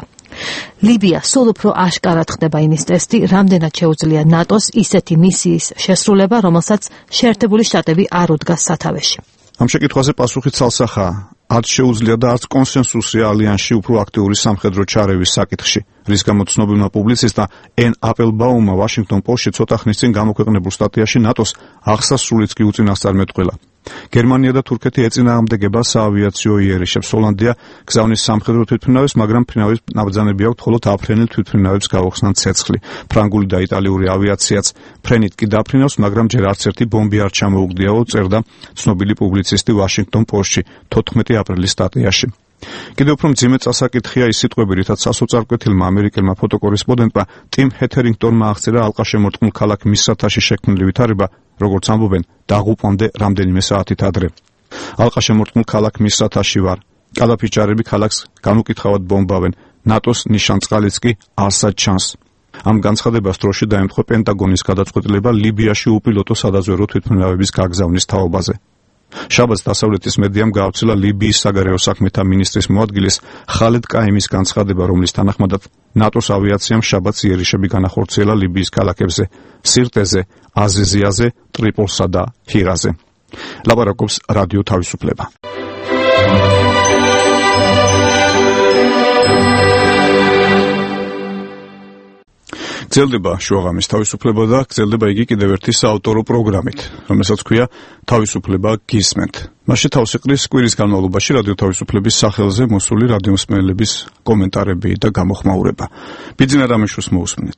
ლიბია სულ უფრო აშკარად ხდება იმის ტესტი, რამდენად შეუძლია ნატოს ისეთი მისიის შესრულება, რომელსაც შეერთებული შტატები არ უდგას სათავეში. ამ შეკითხვაზე პასუხი ცალსახაა. არც შეუძლია და არც კონსენსუსია ალიანსში უფრო აქტიური სამხედრო ჩარევის საკითხში, რის გამოც ცნობილმა პუბლიცისტმა ენ აპელბაუმმა ვაშინგტონ პოსტში ცოტა ხნის წინ გამოქვეყნებულ სტატიაში ნატოს აღსასრულიც კი უწინასწარ მეტყველა. გერმანია და თურქეთი ეწინააღმდეგება საავიაციო იერიშებს. ჰოლანდია გზავნის სამხედრო თვითმფრინავებს, მაგრამ ფრინავის ნაბრძანები აქვთ მხოლოდ აფრენილ თვითმფრინავებს გავახსნან ცეცხლი. ფრანგული და იტალიური ავიაციაც ფრენით კი დაფრინავს, მაგრამ ჯერ არც ერთი ბომბი არ ჩამოუგდიაო, წერდა ცნობილი პუბლიცისტი ვაშინგტონ პოსტში 14 აპრილის სტატიაში. კიდევ უფრო მძიმე წასაკითხია ის სიტყვები, რითაც სასოწარკვეთილმა ამერიკელმა ფოტოკორესპონდენტმა ტიმ ჰეთერინგტონმა აღწერა ალყაშემორტყმულ ქალაქ მისრათაში შექმნილი ვითარება, როგორც ამბობენ, დაღუპვამდე რამდენიმე საათით ადრე. ალყაშემორტყმულ ქალაქ მისრათაში ვარ. კადაფის ჯარები ქალაქს განუკითხავად ბომბავენ. ნატოს ნიშანწყალიც კი არსად ჩანს. ამ განცხადებას დროში დაემთხვა პენტაგონის გადაწყვეტილება ლიბიაში უპილოტო სადაზვერვო თვითმფრინავების გაგზავნის თაობაზე. შაბათს დასავლეთის მედიამ გაავრცელა ლიბიის საგარეო საქმეთა მინისტრის მოადგილის ხალედ კაიმის განცხადება, რომლის თანახმადაც ნატოს ავიაციამ შაბათს იერიშები განახორციელა ლიბიის ქალაქებზე სირტეზე, აზიზიაზე, ტრიპოლსა და ჰირაზე. ლაპარაკობს რადიო თავისუფლება. გრძელდება შუაღამის თავისუფლება და გრძელდება იგი კიდევ ერთი საავტორო პროგრამით, რომელსაც ქვია თავისუფლება გისმენთ. მასში თავს იყრის კვირის განმავლობაში რადიო თავისუფლების სახელზე მოსული რადიომსმენელების კომენტარები და გამოხმაურება. ბიძინა რამიშვილს მოусმინეთ.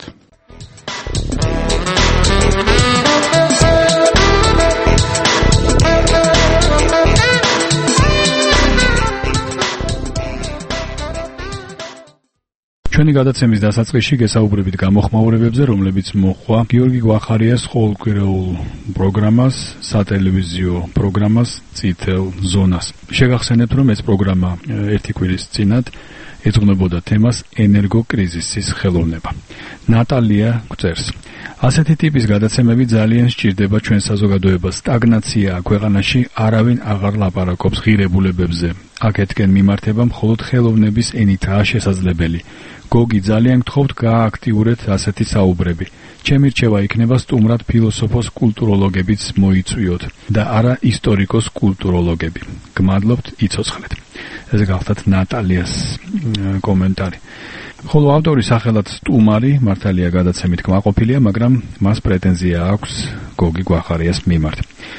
ჩვენი გადაცემის დასაწყისში გესაუბრებით გამოხმაურებებზე, რომლებიც მოხვა გიორგი გვახარიას ყოველკვირეულ პროგრამას, სატელევიზიო პროგრამას წითელ ზონას. შეგახსენებთ, რომ ეს პროგრამა ერთი კვირის წინათ ეძღვნებოდა თემას ენერგოკრიზისის ხელოვნება. ნატალია გვწერს: ასეთი ტიპის გადაცემები ძალიან სჭირდება ჩვენ საზოგადოებას. სტაგნაციაა ქვეყანაში, არავინ აღარ ლაპარაკობს ღირებულებებზე. აქეთკენ მიმართება მხოლოდ ხელოვნების ენითაა შესაძლებელი. გოგი, ძალიან გთხოვთ გააქტიურეთ ასეთი საუბრები. ჩემი რჩევა იქნება სტუმრად ფილოსოფოს კულტუროლოგებიც მოიწვიოთ და არა ისტორიკოს კულტუროლოგები. გმადლობთ, იცოცხლეთ. ეს გახლდათ ნატალიას კომენტარი. ხოლო ავტორი სახელად სტუმარი მართალია გადაცემით კმაყოფილია, მაგრამ მას პრეტენზია აქვს გოგი გვახარიას მიმართ.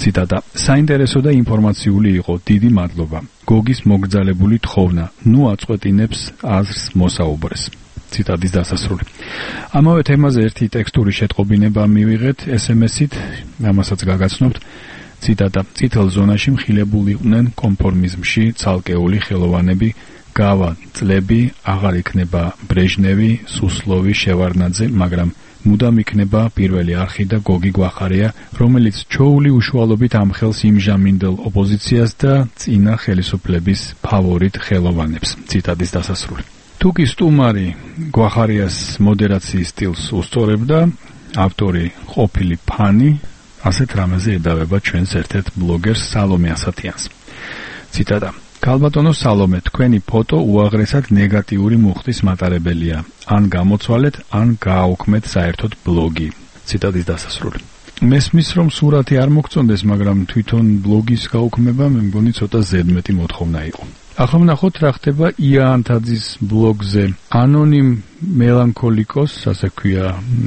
ციტატა: საინტერესო და ინფორმაციული იყო, დიდი მადლობა. გოგის მოგრძალებული თხოვნა, ნუ აწყვეტინებს აზრს მოსაუბრეს. ციტატის დასასრული. ამავე თემაზე ერთი ტექსტური შეტყობინება მივიღეთ SMS-ით, ამასაც გაგაცნობთ. ციტატა: წითელ ზონაში მხილებულიყვნენ კონფორმიზმში ცალკეული ხელოვანები, გავა წლები, აღარ იქნება ბრეჟნევი, სუსლოვი, შევარდნაძე, მაგრამ მუდამ იქნება პირველი არხი და გოგი გვახარია, რომელიც ჩოული უშუალობით ამხელს იმჟამინდელ ოპოზიციას და წინა ხელისუფლების ფავორიტ ხელოვანებს. ციტატის დასასრული. თუკი სტუმარი გვახარიას მოდერაციის სტილს უსწორებდა, ავტორი ყოფილი ფანი ასეთ რამეზე ედავება ჩვენს ერთ-ერთ ბლოგერს სალომე ასათიანს. ციტატა: ქალბატონო სალომე, თქვენი ფოტო უაღრესად ნეგატიური მუხტის მატარებელია. ან გამოცვალეთ, ან გააუქმეთ საერთოდ ბლოგი. ციტატის დასასრული. მესმის რომ სურათი არ მოგწონდეს, მაგრამ თვითონ ბლოგის გაუქმება მე მგონი ცოტა ზედმეტი მოთხოვნა იყო. ახლა ვნახოთ რა ხდება ია ანთაძის ბლოგზე. ანონიმ მელანქოლიკოს, ასე ქვია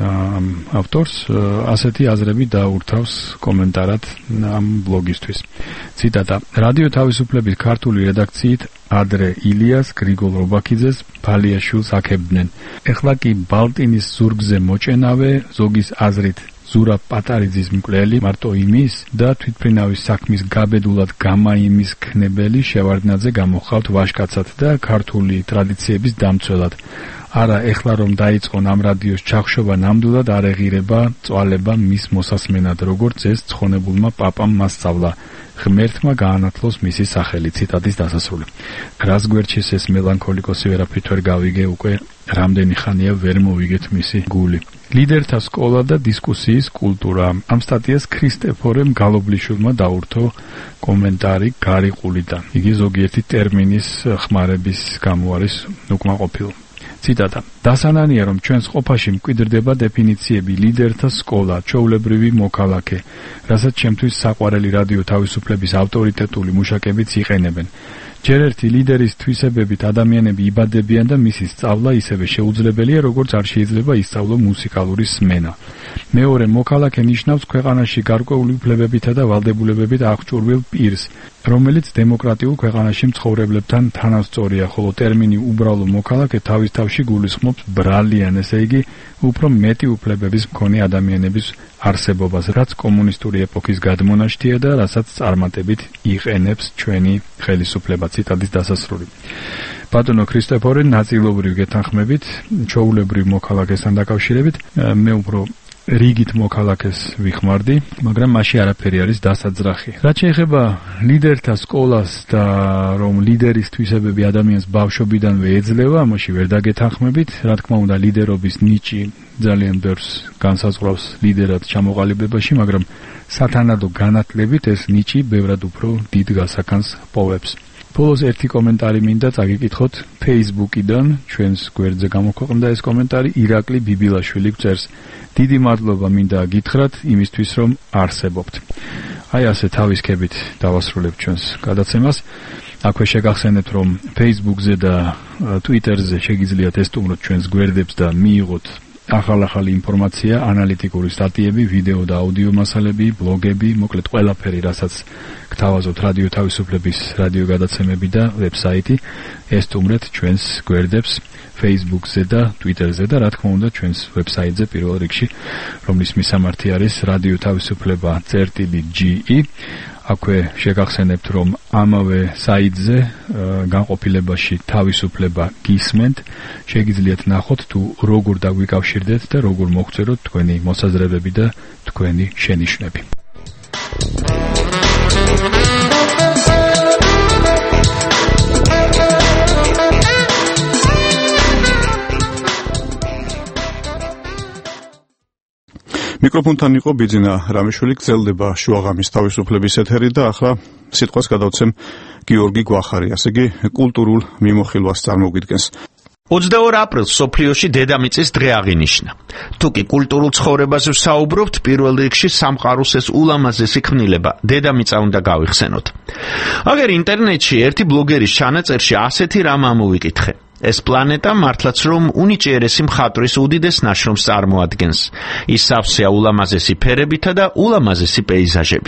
ავტორს, ასეთი აზრები დაურთავს კომენტარად ამ ბლოგისთვის. ციტატა: რადიო თავისუფლების ქართული რედაქციით ადრე ილიას, გრიგოლ რობაქიძეს, ბალიაშვილს აქებდნენ. ეხლა კი ბალტინის ზურგზე მოჭენავე, ზოგის აზრით ზურაბ პატარიძის მკვლელი, მარტო იმის და თვითმფრინავის საქმის გაბედულად გამაიმის ქნებელი შევარდნაძე გამოხავთ ვაჟკაცად და ქართული ტრადიციების დამცველად. არა, ეხლა რომ დაიწყონ ამ რადიოს ჩახშობა, ნამდვილად არ ეღირება წვალება მის მოსასმენად, როგორც ეს ცხონებულმა პაპამ მასწავლა. ღმერთმა გაანათლოს მისი სახელი. ციტატის დასასრული. რას გვერჩის ეს მელანქოლიკოსი, ვერაფრით ვერ გავიგე, უკვე რამდენი ხანია ვერ მოვიგეთ მისი გული. ლიდერთა სკოლა და დისკუსიის კულტურა. ამ სტატიას ქრისტეფორემ გალობლიშვილმა დაურთო კომენტარი გარიყულიდან. იგი ზოგიერთი ტერმინის ხმარების გამო არის უკმაყოფილო. ციტატა: დასანანია რომ ჩვენს ყოფაში მკვიდრდება დეფინიციები ლიდერთა სკოლა, ჩვეულებრივი მოქალაქე, რასაც ჩემთვის საყვარელი რადიო თავისუფლების ავტორიტეტული მუშაკებიც იყენებენ. ჯერ ერთი ლიდერის თვისებებით ადამიანები იბადებიან და მისი სწავლა ისევე შეუძლებელია, როგორც არ შეიძლება ისწავლო მუსიკალური სმენა. მეორე, მოქალაქე ნიშნავს ქვეყანაში გარკვეული უფლებებითა და ვალდებულებებით აღჭურვილ პირს, რომელიც დემოკრატიულ ქვეყანაში მცხოვრებლებთან თანასწორია, ხოლო ტერმინი უბრალო მოქალაქე თავის თავში გულისხმობს ბრალიან, ესე იგი, უფრო მეტი უფლებების მქონე ადამიანების არსებობას, რაც კომუნისტური ეპოქის გადმონაშთია და რასაც წარმატებით იყენებს ჩვენი ხელისუფლება. ციტატის დასასრული. ბატონო ქრისტეფორე, ნაწილობრივ გეთანხმებით, ჩვეულებრივ მოქალაქესთან დაკავშირებით, მე უფრო რიგით მოქალაქეს ვიხმარდი, მაგრამ მასში არაფერი არის დასაძრახი. რაც შეეხება ლიდერთა სკოლას და რომ ლიდერის თვისებები ადამიანს ბავშვობიდანვე ეძლევა, ამაში ვერ დაგეთანხმებით. რა თქმა უნდა, ლიდერობის ნიჭი ძალიან ბევრს განსაზღვრავს ლიდერად ჩამოყალიბებაში, მაგრამ სათანადო განათლებით ეს ნიჭი ბევრად უფრო დიდ გასახანს პოვებს. ბოლოს ერთი კომენტარი მინდა წაგიკითხოთ Facebook-იდან, ჩვენს გვერდზე გამოქვეყნდა ეს კომენტარი, ირაკლი ბიბილაშვილი წერს: დიდი მადლობა მინდა გითხრათ იმისთვის, რომ არსებობთ. აი ასე თავისქებით დავასრულებთ ჩვენს გადაცემას. აქვე შეგახსენებთ, რომ Facebook-ზე და Twitter-ზე შეგიძლიათ ესტუმროთ ჩვენს გვერდებს და მიიღოთ ახალ-ახალი ინფორმაცია, ანალიტიკური სტატიები, ვიდეო და აუდიო მასალები, ბლოგები, მოკლედ ყველაფერი, რასაც გთავაზობთ რადიო თავისუფლების რადიო გადაცემები და ვებსაიტი, ესტუმრეთ ჩვენს გვერდებს Facebook-ზე და Twitter-ზე და რა თქმა უნდა ჩვენს ვებსაიტზე პირველ რიგში, რომლის მისამართი არის რადიო თავისუფლება.ge. აქვე შეგახსენებთ, რომ ამავე საიტზე განყოფილებაში თავისუფლება გისმენთ, შეგიძლიათ ნახოთ თუ როგორ დაგვიკავშირდეთ და როგორ მოგწეროთ თქვენი მოსაზრებები და თქვენი შენიშვნები. მიკროფონთან იყო ბიძინა რამიშვილი, გრძელდება შუაღამის თავისუფლების ეთერი და ახლა სიტყვას გადავცემ გიორგი გვახარიას, იგი კულტურულ მიმოხილვას წარმოგვიდგენს. 22 აპრილს სოფლიოში დედამიწის დღე აღინიშნა. თუკი კულტურულ ცხოვრებაზე ვსაუბრობთ, პირველ რიგში სამყაროს ეს ულამაზესი ქმნილება დედამიწა უნდა გავიხსენოთ. აგერ ინტერნეტში ერთი ბლოგერის ჩანაწერში ასეთი რამ ამოვიკითხე. ეს პლანეტა მართლაც რომ უნიჭიერესი მხატვრის უდიდეს ნაშრომს წარმოადგენს. ის სავსეა ულამაზესი ფერებითა და ულამაზესი პეიზაჟებით.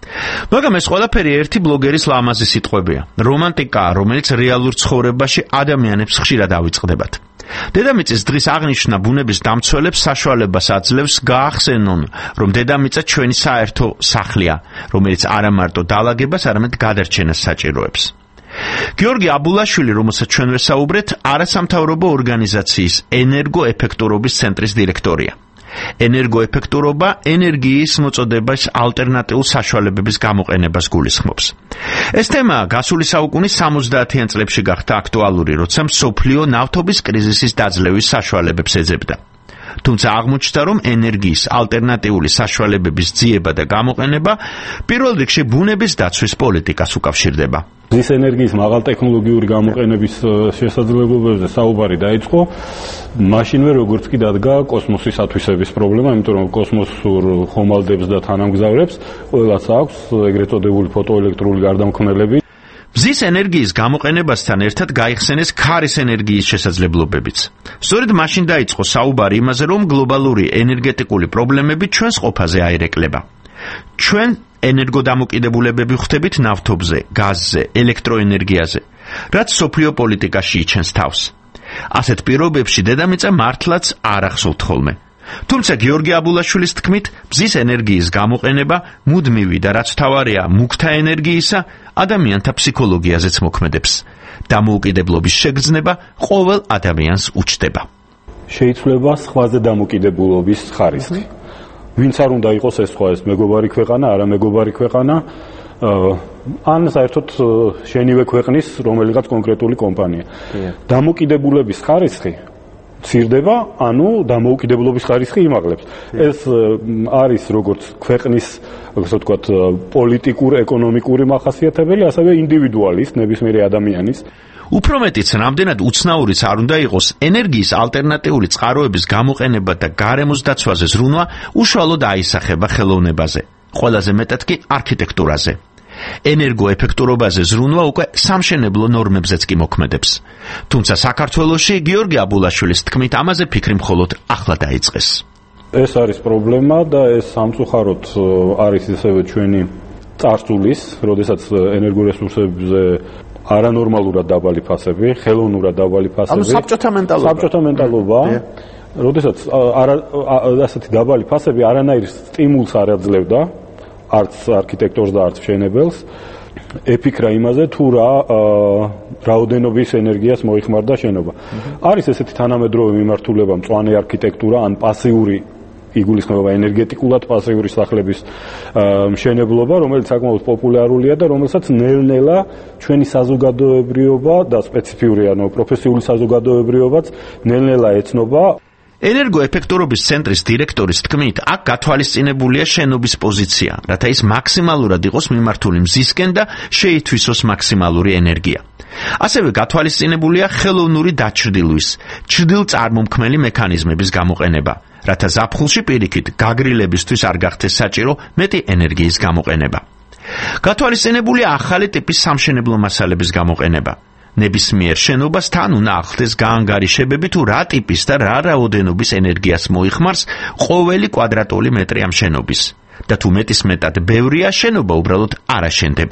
მაგრამ ეს ყველაფერი ერთი ბლოგერის ლამაზი სიტყვებია. რომანტიკაა, რომელიც რეალურ ცხოვრებაში ადამიანებს ხშირად ავიწყდებათ. დედამიწის დღის აღნიშვნა ბუნების დამცველებს საშუალებას აძლევს გაახსენონ, რომ დედამიწა ჩვენი საერთო სახლია, რომელიც არა მარტო დალაგებას, არამედ გადარჩენას საჭიროებს. გიორგი აბულაშვილი, რომელსაც ჩვენ ვესაუბრეთ, არასამთავრობო ორგანიზაციის ენერგოეფექტურობის ცენტრის დირექტორია. ენერგოეფექტურობა ენერგიის მოწოდებას ალტერნატიულ საშუალებების გამოყენებას გულისხმობს. ეს თემა გასული საუკუნის 70-იან წლებში გახდა აქტუალური, როცა მსოფლიო ნავთობის კრიზისის დაძლევის საშუალებებს ეძებდა. თუმცა აღმოჩნდა, რომ ენერგიის ალტერნატიული საშუალებების ძიება და გამოყენება პირველ რიგში ბუნების დაცვის პოლიტიკას უკავშირდება. მზის ენერგიის მაღალტექნოლოგიური გამოყენების შესაძლებლობებზე საუბარი დაიწყო მაშინვე, როგორც კი დადგა კოსმოსის ათვისების პრობლემა, იმიტომ რომ კოსმოსურ ხომალდებს და თანამგზავრებს ყველას აქვს ეგრეთ წოდებული ფოტოელექტრული გარდამქმნელები. მზის ენერგიის გამოყენებასთან ერთად გაიხსენეს ქარის ენერგიის შესაძლებლობებიც. სწორედ მაშინ დაიწყო საუბარი იმაზე, რომ გლობალური ენერგეტიკული პრობლემები ჩვენს ყოფაზე აირეკლება. ჩვენ ენერგოდამოკიდებულებები ხვდებით ნავთობზე, გაზზე, ელექტროენერგიაზე, რაც სოფლიო პოლიტიკაში იჩენს თავს. ასეთ პირობებში დედამიწა მართლაც არ ახსოვთ ხოლმე. თუმცა გიორგი აბულაშვილის თქმით, მზის ენერგიის გამოყენება მუდმივი და რაც თავარია მუქთა ენერგიისა ადამიანთა ფსიქოლოგიაზეც მოქმედებს. დამოუკიდებლობის შეგრძნება ყოველ ადამიანს უჩნდება. შეიცვლება სხვაზე დამოკიდებულობის ხარისხი. ვინც არ უნდა იყოს ეს სხვა, ეს მეგობარი ქვეყანა, არა მეგობარი ქვეყანა, ან საერთოდ შენივე ქვეყნის რომელიღაც კონკრეტული კომპანია. დამოკიდებულების ხარისხი ცირდება, ანუ დამოუკიდებლობის ხარისხი იმაღლებს. ეს არის როგორც ქვეყნის, ასე ვთქვათ, პოლიტიკურ-ეკონომიკური მახასიათებელი, ასევე ინდივიდუალის, ნებისმიერი ადამიანის. უფრო მეტიც, რამდენად უცნაურიც არ უნდა იყოს, ენერგიის ალტერნატიული წყაროების გამოყენება და გარემოს დაცვაზე ზრუნვა უშუალოდ აისახება ხელოვნებაზე, ყველაზე მეტად კი არქიტექტურაზე. ენერგოეფექტურობაზე ზრუნვა უკვე სამშენებლო ნორმებზეც კი მოქმედებს. თუმცა საქართველოში გიორგი აბულაშვილის თქმით, ამაზე ფიქრი მხოლოდ ახლა დაიწყეს. ეს არის პრობლემა და ეს სამწუხაროდ არის ისევე ჩვენი წარსულის, როდესაც ენერგორესურსებზე არანორმალურად დაბალი ფასები, ხელოვნურად დაბალი ფასები. ანუ საბჭოთა მენტალობა. როდესაც ასეთი დაბალი ფასები არანაირ სტიმულს არ აძლევდა არც არქიტექტორს და არც მშენებელს ეფიქრა იმაზე თუ რა რაოდენობის ენერგიას მოიხმარდა შენობა. არის ესეთი თანამედროვე მიმართულება მწვანე არქიტექტურა ან პასიური იგულისხმება ენერგეტიკულად პასიური სახლების მშენებლობა, რომელიც საკმაოდ პოპულარულია და რომელსაც ნელ-ნელა ჩვენი საზოგადოებრიობა და სპეციფიური, ანუ პროფესიული საზოგადოებრიობაც ნელ-ნელა ეცნობა. ენერგოეფექტურობის ცენტრის დირექტორის თქმით, აქ გათვალისწინებულია შენობის პოზიცია, რათა ის მაქსიმალურად იყოს მიმართული მზისკენ და შეითვისოს მაქსიმალური ენერგია. ასევე გათვალისწინებულია ხელოვნური დაჩრდილვის, ჩრდილწარმომქმნელი მექანიზმების გამოყენება, რათა ზაფხულში პირიქით გაგრილებისთვის არ გახდეს საჭირო მეტი ენერგიის გამოყენება. გათვალისწინებულია ახალი ტიპის სამშენებლო მასალების გამოყენება. ნებისმიერ შენობას თან უნდა ახლდეს გაანგარიშებები თუ რა ტიპის და რა რაოდენობის ენერგიას მოიხმარს ყოველი კვადრატული მეტრი ამ შენობის და თუ მეტისმეტად ბევრია, შენობა უბრალოდ არ აშენდება.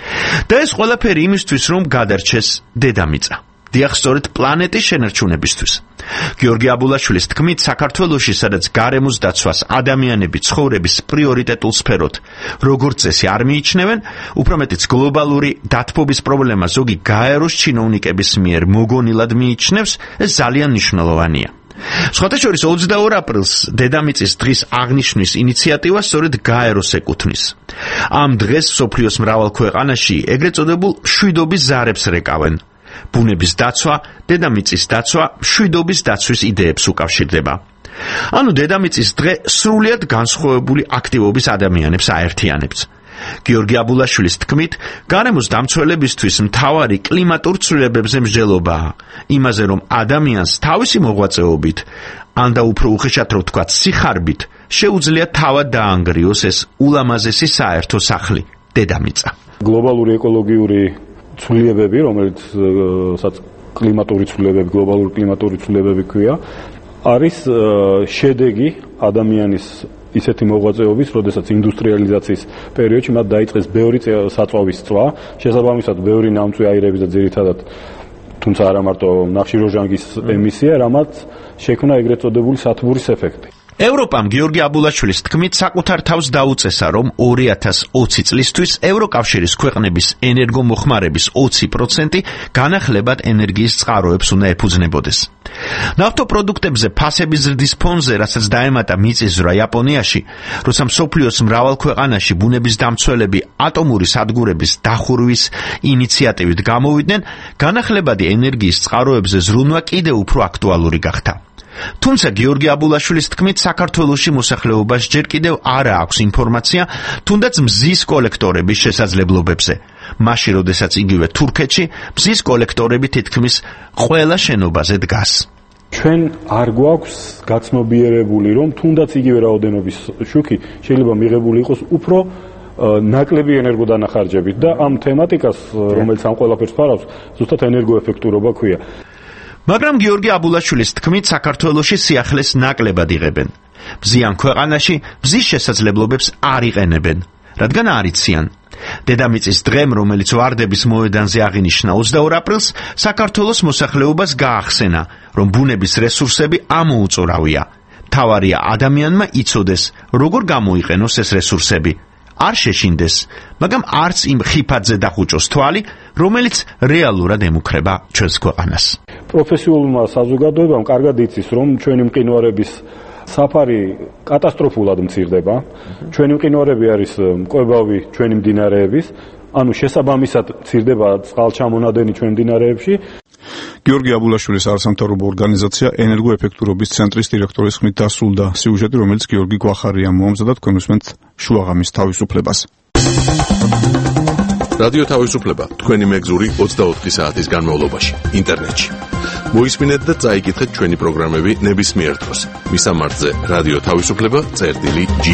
და ეს ყველაფერი იმისთვის, რომ გადარჩეს დედამიწა. დიახ, სწორედ პლანეტის შენარჩუნებისთვის. გიორგი აბულაშვილის თქმით, საქართველოში, სადაც გარემოს დაცვას ადამიანები ცხოვრების პრიორიტეტულ სფეროდ როგორც წესი არ მიიჩნევენ, უფრო მეტიც გლობალური დათბობის პრობლემა ზოგი გაეროს ჩინოვნიკების მიერ მოგონილად მიიჩნევს, ეს ძალიან მნიშვნელოვანია. სხვათა შორის 22 აპრილს დედამიწის დღის აღნიშვნის ინიციატივა სწორედ გაეროს ეკუთვნის. ამ დღეს მსოფლიოს მრავალ ქვეყანაში ეგრეთ წოდებულ მშვიდობის ზარებს რეკავენ. ბუნების დაცვა, დედამიწის დაცვა, მშვიდობის დაცვის იდეებს უკავშირდება. ანუ დედამიწის დღე სრულიად განსხვავებული აქტივობის ადამიანებს აერთიანებს. გიორგი აბულაშვილის თქმით, გარემოს დამცველებისთვის მთავარი კლიმატურ ცვლილებებზე მსჯელობაა, იმაზე რომ ადამიანს თავისი მოღვაწეობით, ან და უფრო უხეშად რო ვთქვათ, სიხარბით, შეუძლია თავად დაანგრიოს ეს ულამაზესი საერთო სახლი, დედამიწა. გლობალური ეკოლოგიური ცვლილებები, რომელსაც კლიმატური ცვლილებები, გლობალური კლიმატური ცვლილებები ქვია, არის შედეგი ადამიანის ისეთი მოღვაწეობის, როდესაც ინდუსტრიალიზაციის პერიოდში მათ დაიწყეს ბევრი საწვავის წვა, შესაბამისად ბევრი ნამწვი აირების და ძირითადად თუმცა არა მარტო ნახშირორჟანგის ემისია, რამაც შექმნა ეგრეთ წოდებული სათბურის ეფექტი. ევროპამ გიორგი აბულაშვილის თქმით საკუთარ თავს დაუწესა, რომ 2020 წლისთვის ევროკავშირის ქვეყნების ენერგომოხმარების 20% განახლებად ენერგიის წყაროებს უნდა ეფუძნებოდეს. ნავთობპროდუქტებზე ფასების ზრდის ფონზე, რასაც დაემატა მიწისძვრა იაპონიაში, როცა მსოფლიოს მრავალ ქვეყანაში ბუნების დამცველები ატომური სადგურების დახურვის ინიციატივით გამოვიდნენ, განახლებადი ენერგიის წყაროებზე ზრუნვა კიდევ უფრო აქტუალური გახდა. თუმცა გიორგი აბულაშვილის თქმით საქართველოში მოსახლეობას ჯერ კიდევ არ აქვს ინფორმაცია თუნდაც მზის კოლექტორების შესაძლებლობებზე. მაშინ, როდესაც იგივე თურქეთში მზის კოლექტორები თითქმის ყველა შენობაზე დგას. ჩვენ არ გვაქვს გაცნობიერებული, რომ თუნდაც იგივე რაოდენობის შუქი შეიძლება მიღებული იყოს უფრო ნაკლები ენერგოდანახარჯებით და ამ თემატიკას, რომელიც ამ ყველაფერს ფარავს, ზუსტად ენერგოეფექტურობა ქვია. მაგრამ გიორგი აბულაშვილის თქმით საქართველოში სიახლეს ნაკლებად იღებენ. მზიან ქვეყანაში მზის შესაძლებლობებს არ იყენებენ, რადგან არ იციან. დედამიწის დღემ, რომელიც ვარდების მოედანზე აღინიშნა 22 აპრილს, საქართველოს მოსახლეობას გაახსენა, რომ ბუნების რესურსები ამოუწურავია. თავარია ადამიანმა იცოდეს, როგორ გამოიყენოს ეს რესურსები. არ შეშინდეს, მაგრამ არც იმ ხიფათზე დახუჭოს თვალი, რომელიც რეალურად ემუქრება ჩვენს ქვეყანას. პროფესიულმა საზოგადოებამ კარგად იცის, რომ ჩვენი მყინვარების საფარი კატასტროფულად მცირდება. ჩვენი მყინვარები არის მკვებავი ჩვენი მდინარეების, ანუ შესაბამისად მცირდება წყალჩამონადენი ჩვენ მდინარეებში. გიორგი აბულაშვილის არასამთავრობო ორგანიზაცია ენერგოეფექტურობის ცენტრის დირექტორის ხმით დასრულდა სიუჟეტი, რომელიც გიორგი გვახარია მოამზადა, თქვენ უსმენთ შუაღამის თავისუფლებას. რადიო თავისუფლება თქვენი მეგზური 24 საათის განმავლობაში ინტერნეტში. მოისმინეთ და წაიკითხეთ ჩვენი პროგრამები ნებისმიერ დროს. მისამართზე რადიო თავისუფლება.ge.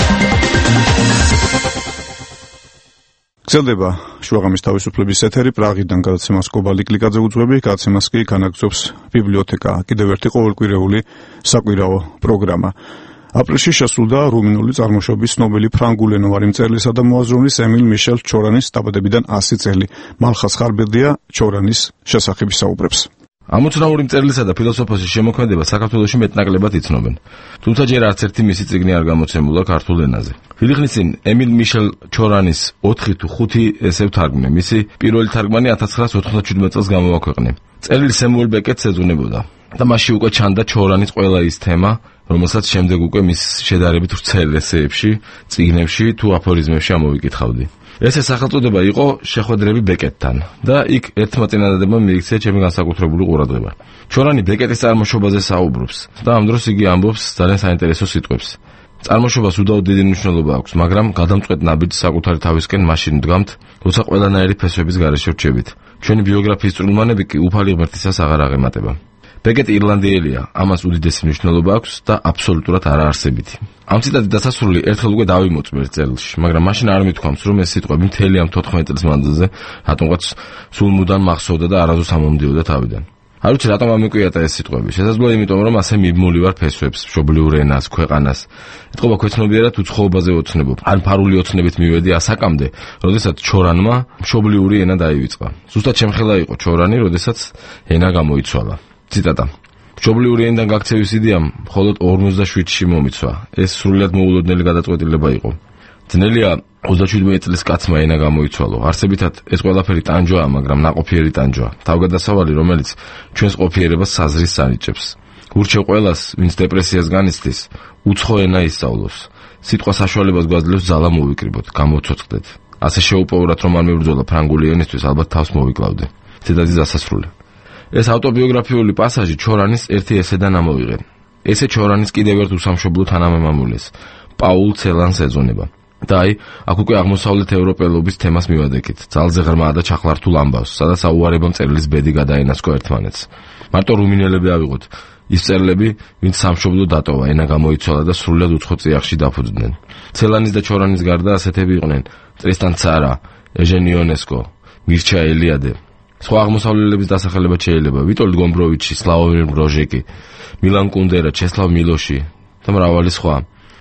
გრძელდება შუაღამის თავისუფლების ეთერი. პრაღიდან გადაცემას კობალ ლიკლიკაძე უძღვები, გადაცემას კი განაგრძობს ბიბლიოთეკა. კიდევ ერთი ყოველკვირეული საკვირაო პროგრამა. აპრილში შესრულდა რუმინული წარმოშობის ცნობილი ფრანგულენოვანი მწერლისა და მოაზროვნის ემილ მიშელ ჩორანის დაბადებიდან 100 წელი. მალხას ხარბელდია ჩორანის შესახებ საუბრებს. ამოცნაური მწერლისა და ფილოსოფოსის შემოქმედება საქართველოში მეტნაკლებად იცნობენ. თუმცა ჯერ არც ერთი მისი წიგნი არ გამოცემულა ქართულ ენაზე. ხილიხნის წინ ემილ მიშელ ჩორანის 4 თუ 5 ესე ვთარგმნე. მისი პირველი თარგმანი 1997 წელს გამოაქვეყნე. წერილი სემუელ ბეკეტს ეძღვნებოდა და მასში უკვე ჩანდა ჩორანის ყველა ის თემა, რომელსაც შემდეგ უკვე მის შედარებით ვრცელ ესეებში, წიგნებში თუ აფორიზმებში ამოვიკითხავდი. ეს სახელწოდება იყო შეხვედრები ბეკეტთან და იქ ერთმა წინადადებამ მიიქცია ჩემი განსაკუთრებული ყურადღება. ჩორანი ბეკეტის წარმოშობაზე საუბრობს და ამ დროს იგი ამბობს ძალიან საინტერესო სიტყვებს. წარმოშობას უდაოდ დიდი მნიშვნელობა აქვს, მაგრამ გადამწყვეტ ნაბიჯს საკუთარი თავისკენ მაშინ ვდგამთ, როცა ყველანაირი ფესვების გარეშე ვრჩებით. ჩვენი ბიოგრაფიის წვრილმანები კი უფალი ღმერთისას აღარ აღემატება. ბეკეტი ირლანდიელია, ამას უდიდესი მნიშვნელობა აქვს და აბსოლუტურად არაარსებითი. ამ ციტატით დასასრული ერთხელ უკვე დავიმოწმე წერილში, მაგრამ მაშინ არ მithქვამს, რომ ეს სიტყვები მთელი ამ 14 წლის მანძილზე რატომღაც სულ მუდამ მახსოვდა და არასდროს ამომდიოდა თავიდან. არ ვიცი რატომ ამეკვიატა ეს სიტყვები. შესაძლოა იმიტომ, რომ ასე მიბმული ვარ ფესვებს, მშობლიურ ენას, ქვეყანას. ეთყობა ქვეცნობიერად უცხოობაზე ოცნებობ. ან ფარული ოცნებით მივედი ასაკამდე, როდესაც ჩორანმა მშობლიური ენა დაივიწყა. ზუსტად შემხელა იყო ჩორანი, როდესაც ენა გამოიცვალა. ციტატა. მშობლიური ენიდან გაქცევის იდეამ მხოლოდ 57-ში მომიცვა. ეს სრულიად მოულოდნელი გადაწყვეტილება იყო. ძნელია 37 წლის კაცმა ენა გამოიცვალო. არსებითად ეს ყველაფერი ტანჯვაა, მაგრამ ნაყოფიერი ტანჯვა. თავგადასავალი, რომელიც ჩვენს ყოფიერებას საზრის ანიჭებს. ურჩევ ყველას, ვინც დეპრესიას განიცდის, უცხო ენა ისწავლოს. სიტყვა საშუალებას გვაძლევს ძალა მოვიკრიბოთ, გამოვცოცხლდეთ. ასე შეუპოვრათ, რომ არ მებრძოლა ფრანგული ენისთვის, ალბათ თავს მოვიკლავდე. ციტატის დასასრული. ეს ავტობიოგრაფიული პასაჟი ჩორანის ერთი ესედან ამოვიღე. ესე ჩორანის კიდევ ერთ უსამშობლო თანამემამულეს, პაულ ცელანს ეძღვნება. და აი, აქ უკვე აღმოსავლეთ ევროპელობის თემას მივადექით. ძალზე ღრმა და ჩახლართულ ამბავს, სადაც აუარებამ წერლის ბედი გადაენასკო ერთმანეთს. მარტო რუმინელები ავიღოთ, ის წერლები, ვინც სამშობლო დატოვა, ენა გამოიცვალა და სრულად უცხო წიაღში დაფუძნდნენ. ცელანის და ჩორანის გარდა ასეთები იყვნენ: ტრისტან ცარა, ეჟენ იონესკო, მირჩა ელიადე. სხვა აღმოსავლელების დასახელებად შეიძლება ვიტოლდ გომბროვიჩი, სლავომირ ბროჟეკი, მილან კუნდერა, ჩესლავ მილოში და მრავალი სხვა.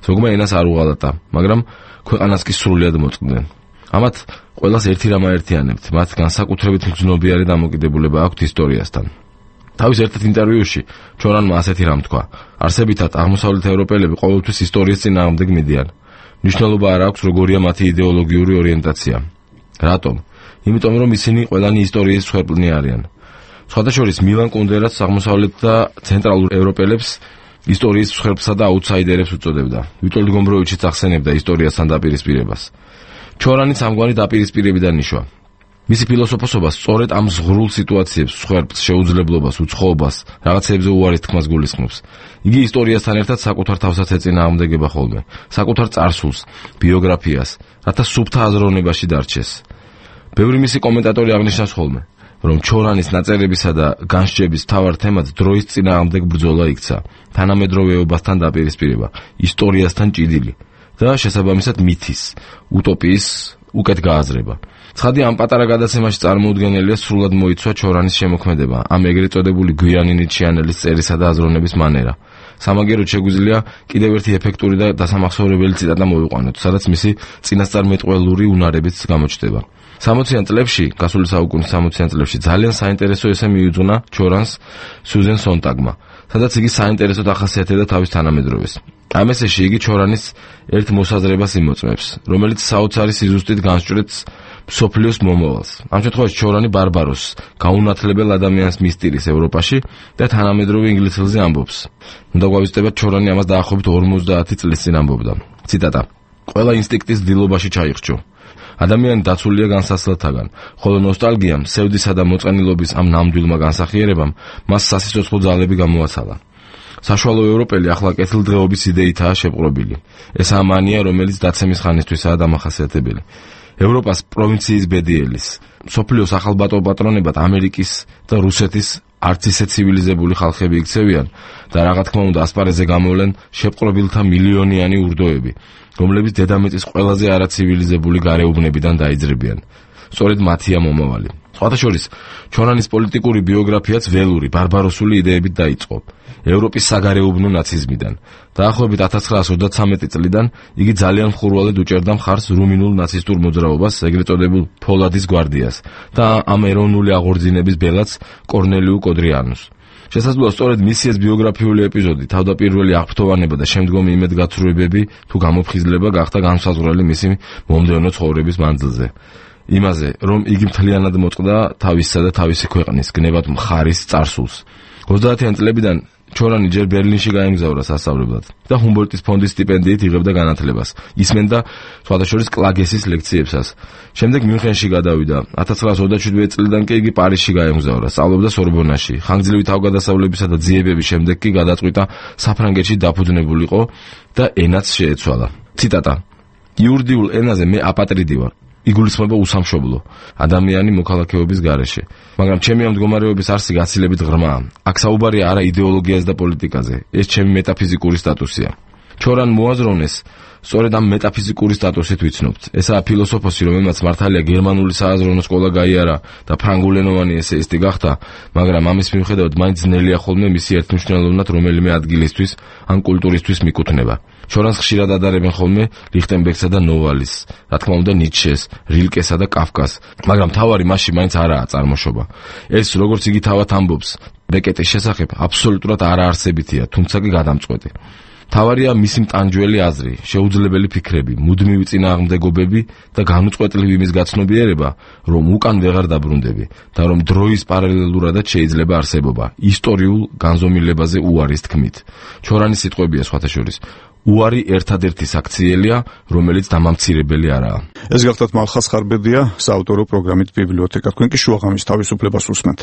ზოგმა ენას არ უღალატა, მაგრამ ქვეყანას კი სრულიად მოწყდნენ. ამათ ყველას ერთი რამ აერთიანებთ, მათ განსაკუთრებით მძნობიარე დამოკიდებულება აქვთ ისტორიასთან. თავის ერთ-ერთ ინტერვიუში ჩორანმა ასეთი რამ თქვა: არსებითად აღმოსავლეთ ევროპელები ყოველთვის ისტორიის წინააღმდეგ მიდიან. მნიშვნელობა არ აქვს როგორია მათი იდეოლოგიური ორიენტაცია. რატომ? იმიტომ რომ ისინი ყველანი ისტორიის მსხვერპლნი არიან. სხვადასხვა მილან კუნდერაც აღმოსავლეთ და ცენტრალურ ევროპელებს ისტორიის მსხვერპლსა და აუთსაიდერებს უწოდებდა. ვიტოლდ გომბროვიჩიც ახსენებდა ისტორიასთან დაპირისპირებას. ჩორანიც ამგვარი დაპირისპირებიდან ნიშვა. მისი ფილოსოფოსობა სწორედ ამ ზღვრულ სიტუაციებს, მსხვერპლს, შეუძლებლობას, უცხოობას, რაღაცეებზე უარის თქმას გულისხმობს. იგი ისტორიასთან ერთად საკუთარ თავსაც ეწინააღმდეგება ხოლმე, საკუთარ წარსულს, ბიოგრაფიას, რათა სუფთა აზროვნებაში დარჩეს. ბევრი მისი კომენტატორი აღნიშნავს ხოლმე, რომ ჩორანის ნაწერებისა და განსჯების მთავარ თემად დროის წინააღმდეგ ბრძოლა იქცა, თანამედროვეობასთან დაპირისპირება, ისტორიასთან ჭიდილი და შესაბამისად მითის, utopიის უკეთ გააზრება. ცხადი ამ პატარა გადაცემაში წარმოუდგენელია სრულად მოიცვა ჩორანის შემოქმედება, ამ ეგრეთ წოდებული გვიანი ნიჩიანელის წერისა და აზროვნების მანერა. სამაგეროდ შეგვიძლია კიდევ ერთი ეფექტური და დასამახსოვრებელი ციტატა მოვიყვანოთ, სადაც მისი წინასწარმეტყველური უნარებიც გამოჩნდება. 60-იან წლებში, გასული საუკუნის 60-იან წლებში ძალიან საინტერესო ესე მიუძღვნა ჩორანს სუზენ სონტაგმა, სადაც იგი საინტერესოდ ახასიათებდა თავის თანამედროვეს. ამ ესეში იგი ჩორანის ერთ მოსაზრებას იმოწმებს, რომელიც საოცარი სიზუსტით განსჭვრეტს მსოფლიოს მომავალს. ამ შემთხვევაში ჩორანი ბარბაროსს, გაუნათლებელ ადამიანს მისტირის ევროპაში და თანამედროვე ინგლისელზე ამბობს. უნდა გვავიწყდეთ, ჩორანი ამას დაახლოებით 50 წლის წინ ამბობდა. ციტატა: ყველა ინსტინქტის დილობაში ჩაიხრჩო. ადამიანი დაცულია განსაცდელთაგან, ხოლო ნოსტალგიამ, სევდისა და მოწყენილობის ამ ნამდვილმა განსახიერებამ მას სასიცოცხლო ძალები გამოაცალა. საშუალო ევროპელი ახლა კეთილდღეობის იდეითაა შეპყრობილი. ეს ამ მანია, რომელიც დაცემის ხანისთვისაა დამახასიათებელი. ევროპას პროვინციის ბედიელის, მსოფლიოს ახალბატო პატრონებად ამერიკის და რუსეთის არც ისე ცივილიზებული ხალხები იქცევიან და რა თქმა უნდა ასპარეზზე გამოვლენ შეპყრობილთა მილიონიანი ურდოები, რომლებიც დედამიწის ყველაზე არაცივილიზებული გარეუბნებიდან დაიძრებიან. სწორედ მათია მომავალი. სხვადასხვა ჩორანის პოლიტიკური ბიოგრაფიაც ველური, ბარბაროსული იდეებით დაიწყო. ევროპის საგარეუბნო ნაციზმიდან. დაახლოებით 1933 წლიდან იგი ძალიან მხურვალედ უჭერდა მხარს რუმინულ ნაცისტურ მოძრაობას, ეგრეთ წოდებულ ფოლადის გვარდიას და ამ ეროვნული აღორძინების ბელაც კორნელიუ კოდრიანუს. შესაძლოა სწორედ მისი ეს ბიოგრაფიული ეპიზოდი, თავდაპირველი აღფრთოვანება და შემდგომი იმედგაცრუებები თუ გამოფხიზლება გახდა განსაზღვრელი მისი მომდევნო ცხოვრების მანძილზე. იმაზე, რომ იგი მთლიანად მოწყდა თავისა და თავისი ქვეყნის გნებად მხარის წარსულს. 30-იან წლებიდან ჩორანი ჯერ ბერლინში გაემგზავრა სასწავლებლად და ჰუმბოლდტის ფონდის სტიპენდიით იღებდა განათლებას. ისმენდა სხვადასხვა კლაგესის ლექციებსაც. შემდეგ მიუნხენში გადავიდა. 1927 წლიდან კი იგი პარიზში გაემგზავრა, სწავლობდა სორბონაში. ხანგრძლივი თავგადასავლებისა და ძიებების შემდეგ კი გადაწყვიტა საფრანგეთში დაფუძნებულიყო და ენაც შეეცვალა. ციტატა: იურიდიულ ენაზე მე აპატრიდი ვარ. იგულისხმება უსამშობლო ადამიანი მოქალაქეობის გარეშე, მაგრამ ჩემი ამ მდგომარეობის არსი გაცილებით ღრმაა. აქ საუბარია არა იდეოლოგიაზე და პოლიტიკაზე, ეს ჩემი მეტაფიზიკური სტატუსია. ჩორან მოაზროვნეს სწორედ ამ მეტაფიზიკური სტატუსით ვიცნობთ. ესაა ფილოსოფოსი, რომელმაც მართალია გერმანული სააზროვნო სკოლა გაიარა და ფრანგულენოვანი ესეისტი გახდა, მაგრამ ამის მიუხედავად მაინც ძნელია ხოლმე მისი ერთმნიშვნელოვნად რომელიმე ადგილისთვის ან კულტურისთვის მიკუთვნება. ჩორანს ხშირად ადარებენ ხოლმე ლიხტენბერგსა და ნოვალის, რა თქმა უნდა ნიცშეს, რილკესა და კაფკას, მაგრამ თავარი მასში მაინც არაა წარმოშობა. ეს, როგორც იგი თავად ამბობს, ბეკეტის შესახებ აბსოლუტურად არაარსებითია, თუმცა კი გადამწყვეტი. თავარია მისი მტანჯველი აზრი, შეუძლებელი ფიქრები, მუდმივი წინააღმდეგობები და განუწყვეტლივი იმის გაცნობიერება, რომ უკან ვეღარ დაბრუნდები და რომ დროის პარალელურადაც შეიძლება არსებობა, ისტორიულ განზომილებაზე უარის თქმით. ჩორანის სიტყვებია სხვათაშორის. უარი ერთადერთი საქციელია, რომელიც დამამცირებელი არაა. ეს გახლავთ მალხაზ ხარბედია, საავტორო პროგრამით ბიბლიოთეკა. თქვენ კი შუაღამის თავისუფლებას უსმენთ.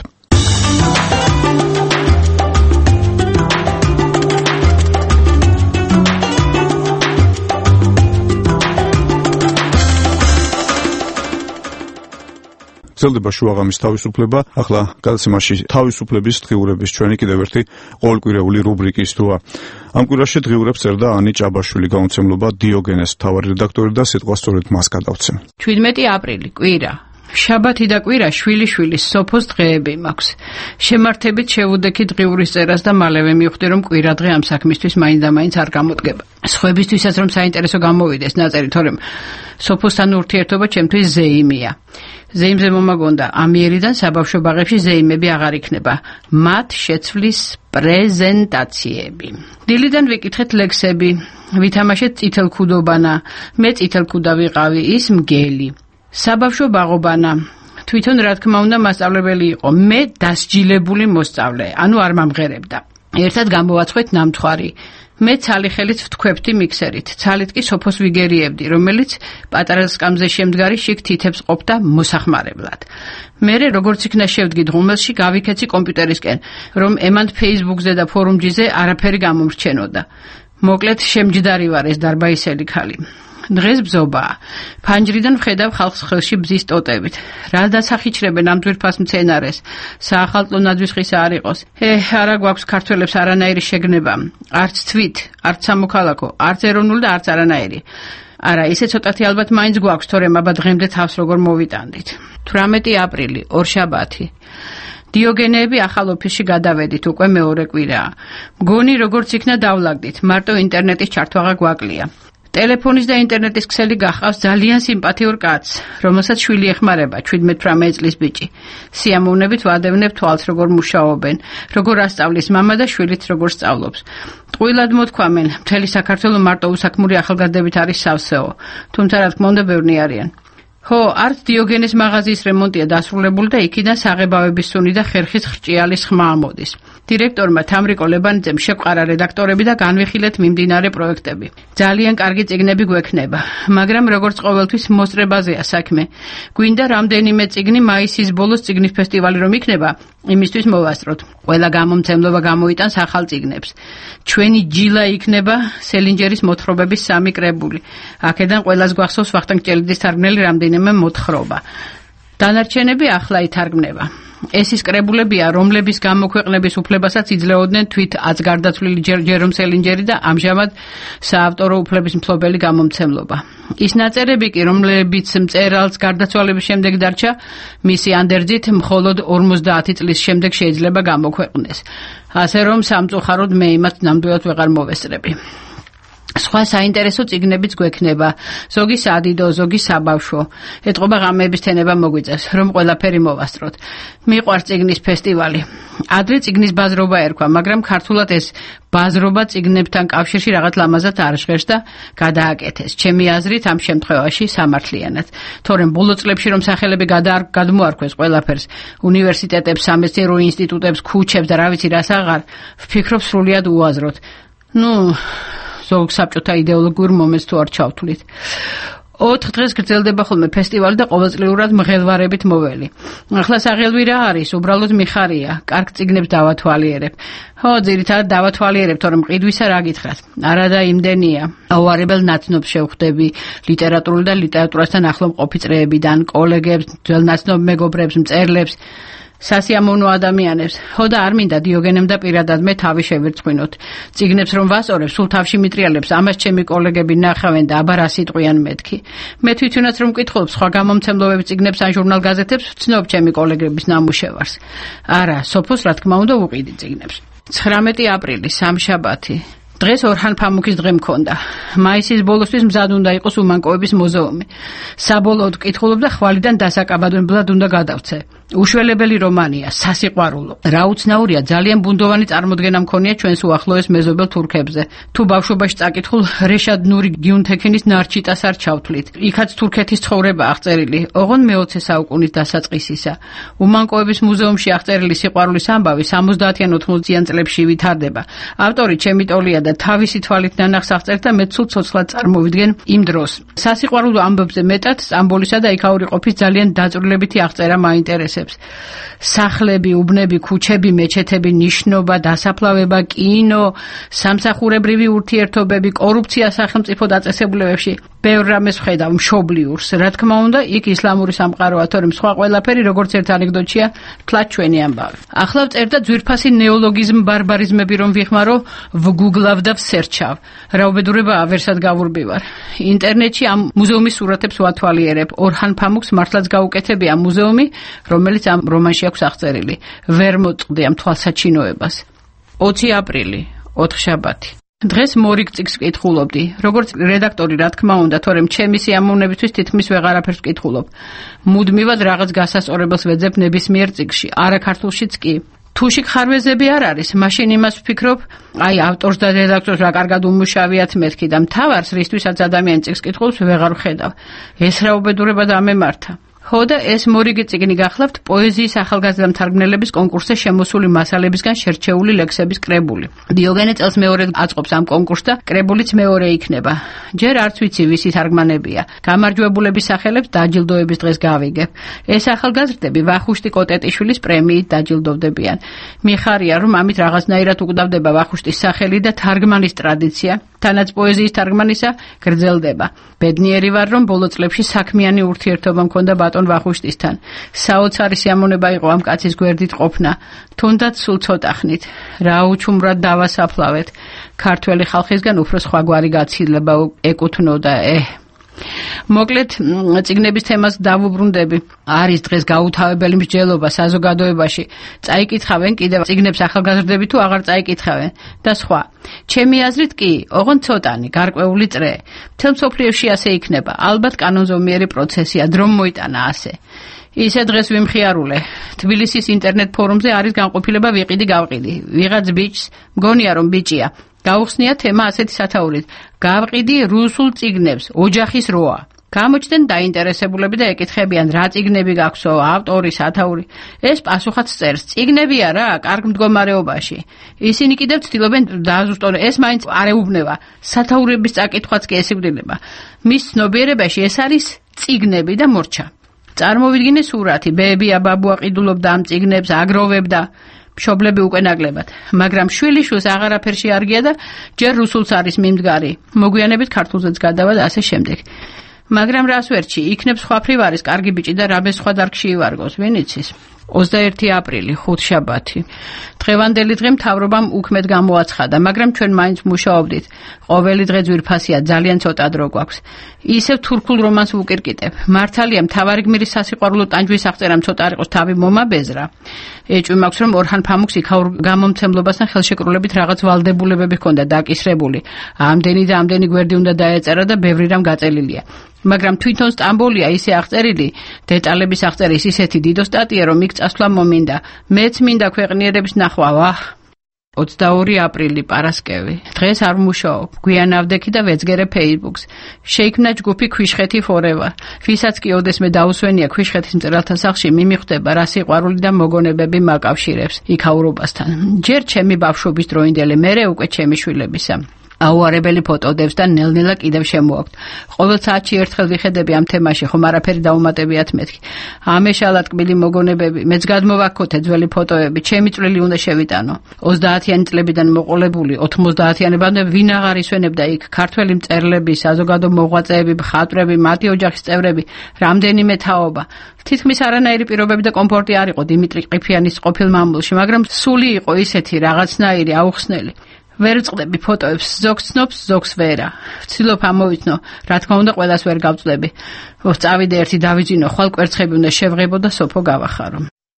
გრძელდება შუაღამის თავისუფლება. ახლა გადაცემაში თავისუფლების დღიურების ჩვენი კიდევ ერთი ყოველკვირეული რუბრიკის თუა. ამ კვირაში დღიურებს წერდა ანი ჭაბაშვილი, გამომცემლობა დიოგენეს მთავარი რედაქტორი და სიტყვა სწორედ მას გადავცემ. 17 აპრილი კვირა. შაბათი და კვირა შვილიშვილის სოფოს დღეები მაქვს. შემართებით შევუდექი დღიურის წერას და მალევე მივხვდი, რომ კვირა დღე ამ საქმისთვის მაინც და მაინც არ გამოდგება. სხვებისთვისაც რომ საინტერესო გამოვიდეს ნაწერი, თორემ სოფოსთან ურთიერთობა ჩემთვის ზეიმია. ზეიმზე მომაგონდა ამიერიდან საბავშვო ბაღებში ზეიმები აღარ იქნება. მათ შეცვლის პრეზენტაციები. დილიდან ვიკითხეთ ლექსები, ვითამაშეთ წითელქუდობანა, მე წითელქუდა ვიყავი, ის მგელი. საბავშვო ბაღობანა. თვითონ რა თქმა უნდა მასწავლებელი იყო, მე დასჯილებული მოსწავლე, ანუ არ მომღერებდა. ერთად გამოვაცხეთ ნამთვარი. მე ცალი ხელით ვთქვებდი მიქსერით, ცალით კი სოფოს ვიგერიებდი, რომელიც პატარა სკამზე შემდგარი შიგ თითებს ყოფდა მოსახმარებლად. მერე როგორც იქნა შევდგი ღუმელში, გავიქეცი კომპიუტერისკენ, რომ ემან Facebook-ზე და ფორუმჯიზე არაფერი გამომრჩენოდა. მოკლედ შემჯდარი ვარ ეს დარბაისელი ქალი. დღეს ბზობაა. ფანჯრიდან ვხედავ ხალხს ხელში ბზის ტოტებით. რა დასახიჩრებენ ამ ძვირფას მცენარეს? საახალწლო ნაძვის ხისა არ იყოს. არა გვაქვს ქართველებს არანაირი შეგნება. არც თვით, არც სამოქალაქო, არც ეროვნული და არც არანაირი. არა, ისე ცოტათი ალბათ მაინც გვაქვს, თორემ აბა დღემდე თავს როგორ მოვიტანდით. 18 აპრილი, ორშაბათი. დიოგენეები ახალ ოფისში გადავედით, უკვე მეორე კვირაა. მგონი როგორც იქნა დავლაგდით, მარტო ინტერნეტის ჩართვაღა გვაკლია. ტელეფონის და ინტერნეტის ქსელი გახავს ძალიან სიმპათიურ კაცს, რომელსაც შვილი ეხმარება, 17-18 წლის ბიჭი. სიამოვნებით ვადევნებ თვალს, როგორ მუშაობენ, როგორ ასწავლის მამა და შვილიც როგორ სწავლობს. ტყუილად მოთქვამენ, მთელი საქართველო მარტო უსაქმური ახალგაზრდებით არის სავსეო, თუმცა რა თქმა უნდა ბევრნი არიან. ხო, არც დიოგენეს მაღაზიის რემონტია დასრულებული და იქიდან საღებავების სუნი და ხერხის ხრჭიალის ხმა ამოდის. დირექტორმა თამრიკო ლებანიძემ შეყარა რედაქტორები და განვიხილეთ მიმდინარე პროექტები. ძალიან კარგი წიგნები გვექნება, მაგრამ როგორც ყოველთვის მოსწრებაზეა საქმე. გვინდა რამდენიმე წიგნი მაისის ბოლოს წიგნის ფესტივალი რომ იქნება, იმისთვის მოვასწროთ. ყველა გამომცემლობა გამოიტანს ახალ წიგნებს. ჩვენი ჯილა იქნება სელინჯერის მოთხრობების 3 კრებული. აქედან ყველას გვახსოვს ვახტანგ ჭელიძის თარგმნელი რამდენიმე მოთხრობა. დანარჩენები ახლა ითარგმნება. ეს ის კრებულებია, რომლების გამოქვეყნების უფლებასაც იძლეოდნენ თვით აცგარდაცვლილი ჯერომ სელინჯერი და ამჟამად საავტორო უფლების მფლობელი გამომცემლობა. ის ნაწერები კი, რომლებიც მწერალს გარდაცვალების შემდეგ დარჩა, მისი ანდერძით მხოლოდ 50 წლის შემდეგ შეიძლება გამოქვეყნდეს. ასე რომ სამწუხაროდ მე იმათ ნამდვილად ვეღარ მოვესწრები. სხვა საინტერესო წიგნებიც გვექნება, ზოგი სადიდო, ზოგი საბავშვო. ეტყობა ღამეების თენება მოგვიწევს, რომ ყველაფერი მოვასწროთ. მიყვარს წიგნის ფესტივალი. ადრე წიგნის ბაზრობა ერქვა, მაგრამ ქართულად ეს ბაზრობა წიგნებთან კავშირში რაღაც ლამაზად არ ჟღერს და გადააკეთეს. ჩემი აზრით ამ შემთხვევაში სამართლიანად. თორემ ბოლო წლებში რომ სახელები გადმოარქვეს ყველაფერს, უნივერსიტეტებს, სამეცნიერო ინსტიტუტებს, ქუჩებს და რა ვიცი რას აღარ, ვფიქრობ სრულიად უაზროდ. ზოგ საბჭოთა იდეოლოგიურ მომენტს თუ არ ჩავთვლით. 4 დღეს გრძელდება ხოლმე ფესტივალი და ყოველწლიურად მღელვარებით მოველი. ახლა საღელვი რა არის? უბრალოდ მიხარია. კარგ წიგნებს დავათვალიერებ. ძირითადად დავათვალიერებ, თორემ მყიდვისა რა გითხრათ? არა და იმდენია. აუარებელ ნაცნობს შევხვდები ლიტერატურული და ლიტერატურასთან ახლო მყოფი წრეებიდან, კოლეგებს, ძველ ნაცნობ მეგობრებს, მწერლებს. სასიამოვნო ადამიანებს. და არ მინდა დიოგენემ და პირადად მე თავი შევერწყვნოთ. წიგნებს რომ ვასწორებ, სულ თავში მიტრიალებს, ამას ჩემი კოლეგები ნახავენ და აბა რა სიტყვიან მეთქი. მე თვითონაც რომ მკითხულობ სხვა გამომცემლობების წიგნებს ან ჟურნალ გაზეთებს, ვცნობ ჩემი კოლეგების ნამუშევარს. არა, სოფოს რა თქმა უნდა უყიდი წიგნებს. 19 აპრილი, სამშაბათი. დღეს ორჰან ფამუქის დღე მქონდა. მაისის ბოლოსთვის მზად უნდა იყოს უმანკოების მუზეუმი. საბოლოოდ ვკითხულობ და ხვალიდან დასაკაბადებლად უნდა გადავცე. უშველებელი რომანია, სასიყვარულო. რა უცნაურია, ძალიან ბუნდოვანი წარმოდგენა მქონია ჩვენს უახლოეს მეზობელ თურქებზე. თუ ბავშვობაში წაკითხულ რეშად ნური გიუნთექინის ნარჩიტას არ ჩავთვლით. იქაც თურქეთის ცხოვრება აღწერილი, ოღონ მე-20 საუკუნის დასაწყისისა. უმანკოების მუზეუმში აღწერილი სიყვარულის ამბავი 70-იან 80-იან წლებში ვითარდება. ავტორი ჩემი ტოლია და თავისი თვალით ნანახს აღწერს და მე ცუდ ცოცხლად წარმოვიდგენ იმ დროს. სასიყვარულო ამბებზე მეტად სტამბოლისა და იქაური ყოფის ძალიან დაწვრილებითი აღწერა მაინტერესებს. სახლები, უბნები, ქუჩები, მეჩეთები, ნიშნობა, დასაფლავება, კინო, სამსახურებრივი ურთიერთობები, კორუფცია სახელმწიფო დაწესებულებებში. ბევრ რამეს ვხედავ მშობლიურს. რა თქმა უნდა, იქ ისლამური სამყაროა, თორემ სხვა ყველაფერი როგორც ერთ ანეკდოტია, თლაც ჩვენი ამბავი. ახლა ვწერდა ძვირფასი ნეოლოგიზმ ბარბარიზმები რომ ვიხმარო, ვგუგლავ და ვსერჩავ. რა უბედურებაა, ვერსად გავურბივარ. ინტერნეტში ამ მუზეუმის სურათებს ვათვალიერებ. ორჰან ფამუქს მართლაც გაუკეთებია ამ მუზეუმი, რომელიც ამ რომანში აქვს აღწერილი. ვერ მოწყდი ამ თვალსაჩინოებას. 20 აპრილი, 4 შაბათი. დღეს მორიგ წიგნს ვკითხულობდი. როგორც რედაქტორი, რა თქმა უნდა, თორემ ჩემი სიამოვნებისთვის თითქმის ვეღარაფერს ვკითხულობ. მუდმივად რაღაც გასასწორებელს ვეძებ ნებისმიერ წიგნში, არა ქართულშიც კი. თუ შეგხარვეზები არ არის, მაშინ იმას ვფიქრობ, აი ავტორს და რედაქტორს რა კარგად უმუშავიათ მეთქი და მთავარს, რისთვისაც ადამიანი წიგნს კითხულობს, ვეღარ ვხედავ. ეს რა უბედურება დამემართა. ხო და ეს მორიგი წიგნი გახლავთ პოეზიის ახალგაზრდა მთარგმნელების კონკურსზე შემოსული მასალებისგან შერჩეული ლექსების კრებული. დიოგენე წელს მეორედ აწყობს ამ კონკურსს და კრებულიც მეორე იქნება. ჯერ არც ვიცი ვისი თარგმანებია. გამარჯვებულების სახელებს დაჯილდოების დღეს გავიგებ. ეს ახალგაზრდები ვახუშტი კოტეტიშვილის პრემიით დაჯილდოვდებიან. მიხარია რომ ამით რაღაცნაირად უკვდავდება ვახუშტის სახელი და თარგმანის ტრადიცია. თანაც პოეზიის თარგმანისა გრძელდება. ბედნიერი ვარ რომ ბოლო წლებში საქმიანი ურთიერთობა მქონდა ბატონ ვახუშტისთან. საოცარი სიამოვნება იყო ამ კაცის გვერდით ყოფნა. თუნდაც სულ ცოტა ხნით. რა უჩუმრად დავასაფლავეთ. ქართველი ხალხისგან უფრო სხვაგვარი გაცილება ეკუთვნოდა. მოკლედ წიგნების თემას დავუბრუნდები. არის დღეს გაუთავებელი მსჯელობა საზოგადოებაში. წაიკითხავენ კიდევ წიგნებს ახალგაზრდები თუ აღარ წაიკითხავენ და სხვა. ჩემი აზრით კი, ოღონდ ცოტანი, გარკვეული წრე. მთელ მსოფლიოში ასე იქნება. ალბათ კანონზომიერი პროცესია, დრომ მოიტანა ასე. ისე დღეს ვიმხიარულე. თბილისის ინტერნეტ ფორუმზე არის განყოფილება ვიყიდი გავყიდი. ვიღაც ბიჭს, მგონია რომ ბიჭია. გაუხსნია თემა ასეთი სათაურით. გავყიდი რუსულ წიგნებს, ოჯახის როა. გამოჩნდნენ დაინტერესებულები და ეკითხებიან, რა წიგნები გაქვსო, ავტორი, სათაური. ეს პასუხად წერს, წიგნები არა, კარგ მდგომარეობაში. ისინი კიდევ ცდილობენ დააზუსტონ, ეს მაინც არ ეუბნება. სათაურების წაკითხვაც კი ესიგვდება. მის ცნობიერებაში ეს არის წიგნები და მორჩა. წარმოვიდგინე სურათი, ბებია ბაბუა ყიდულობდა ამ წიგნებს, აგროვებდა. მშობლები უკვე ნაკლებად, მაგრამ შვილიშვილს აღარაფერში არგია და ჯერ რუსულს არის მიმდგარი. მოგვიანებით ქართულზეც გადავა და ასე შემდეგ. მაგრამ რას ვერჩი, იქნებ სხვაფრივ არის კარგი ბიჭი და რაბეს სხვა დარგში ივარგოს, ვინ იცის? 21 აპრილი, 5 შაბათი. დღევანდელი დღე მთავრობამ უქმედ გამოაცხადა, მაგრამ ჩვენ მაინც მუშაობდით. ყოველი დღე ძვირფასია, ძალიან ცოტა დრო გვაქვს. ისევ თურქულ რომანს ვუკირკიტებ. მართალია, მთავარი გმირის სასიყვარულო ტანჯვის აღწერამ ცოტა არ იყოს თავი მომაბეზრა. ეჭვი მაქვს, რომ ორჰან ფამუქს იქაურ გამომცემლობასთან ხელშეკრულებით რაღაც ვალდებულებები ჰქონდა დაკისრებული. ამდენი და ამდენი გვერდი უნდა დაეწერა და ბევრი რამ გაწელილია. მაგრამ თვითონ სტამბოლია ისე აღწერილი, დეტალების აღწერის ისეთი დიდო სტატია, რომ იქ წასვლა მომინდა. მეც მინდა ქვეყნიერების ნახვა, ვაჰ. 22 აპრილი, პარასკევი. დღეს არ ვმუშაობ. გვიან ავდექი და ვეძგერე Facebook-ს. შეიქმნა ჯგუფი ქვიშხეთი forever. ვისაც კი ოდესმე დაუსვენია ქვიშხეთის მწერალთა სახლში, მიმიხვდება რა სიყვარული და მოგონებები მაკავშირებს იქაურობასთან. ჯერ ჩემი ბავშვობის დროინდელი, მერე უკვე ჩემი შვილებისა. აუარებელი ფოტოდებს და ნელ-ნელა კიდევ შემოაქვთ. ყოველ საათში ერთხელ ვიხედები ამ თემაში, ხომ არაფერი დაუმატებიათ მეთქი. ამეშალა ტკბილი მოგონებები, მეც გადმოვაქოთე ძველი ფოტოები, ჩემი წვლილი უნდა შევიტანო. 30-იანი წლებიდან მოყოლებული 90-იანებამდე ვინ აღარ ისვენებდა იქ ქართველი მწერლები, საზოგადო მოღვაწეები, მხატვრები, მათი ოჯახის წევრები, რამდენიმე თაობა. თითქმის არანაირი პირობები და კომფორტი არ იყო დიმიტრი ყიფიანის ყოფილ მამულში, მაგრამ სული იყო ისეთი რაღაცნაირი აუხსნელი. ვერ ვწყდები ფოტოებს, ზოგს ცნობს, ზოგს ვერა. ვცდილობ ამოვიცნო, რა თქმა უნდა, ყველას ვერ გავწდები. წავიდე ერთი დავიძინო, ხვალ კვერცხები უნდა შევღებო და სოფო გავახარო.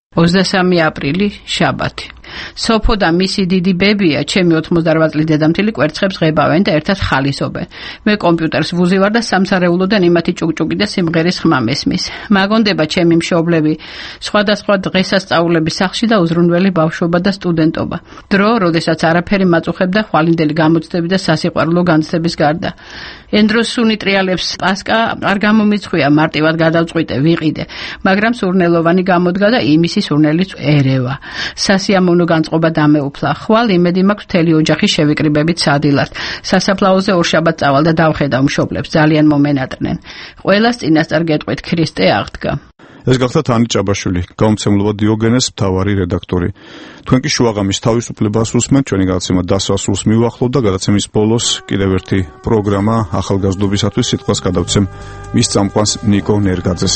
23 აპრილი, შაბათი. სოფო და მისი დიდი ბებია, ჩემი 88 წლის დედამთილი კვერცხებს ღებავენ და ერთად ხალისობენ. მე კომპიუტერს ვუზივარ და სამსარეულოდან იმათი ჭუკჭუკი და სიმღერის ხმა მესმის. მაგონდება ჩემი მშობლები, სხვადასხვა დღესასწაულების სახლში და უზრუნველი ბავშვობა და სტუდენტობა. დრო, როდესაც არაფერი მაწუხებდა ხვალინდელი გამოცდები და სასიყვარულო განცდების გარდა. ენდროსუნი ტრიალებს პასკა არ გამომიცხვია, მარტივად გადავწყვიტე, ვიყიდე, მაგრამ სურნელოვანი გამოდგა და იმისი სურნელიც ერევა. სასიამოვნო განწყობა დამეუფლა. ხვალ იმედი მაქვს მთელი ოჯახი შევიკრიბებით სადილად. სასაფლაოზე ორშაბათს წავალ და დავხედავ მშობლებს, ძალიან მომენატრნენ. ყველას წინასწარ გეტყვით, ქრისტე აღდგა. ეს გახდა თანი ჭაბაშვილი, გამომცემლობა დიოგენეს მთავარი რედაქტორი. თქვენ კი შუაღამის თავისუფლებას უსმენთ, ჩვენი გადაცემა დასასრულს მივახლოვთ და გადაცემის ბოლოს კიდევ ერთი პროგრამა ახალგაზრდობისათვის სიტყვას გადავცემ მის წამყვანს ნიკო ნერგაძეს.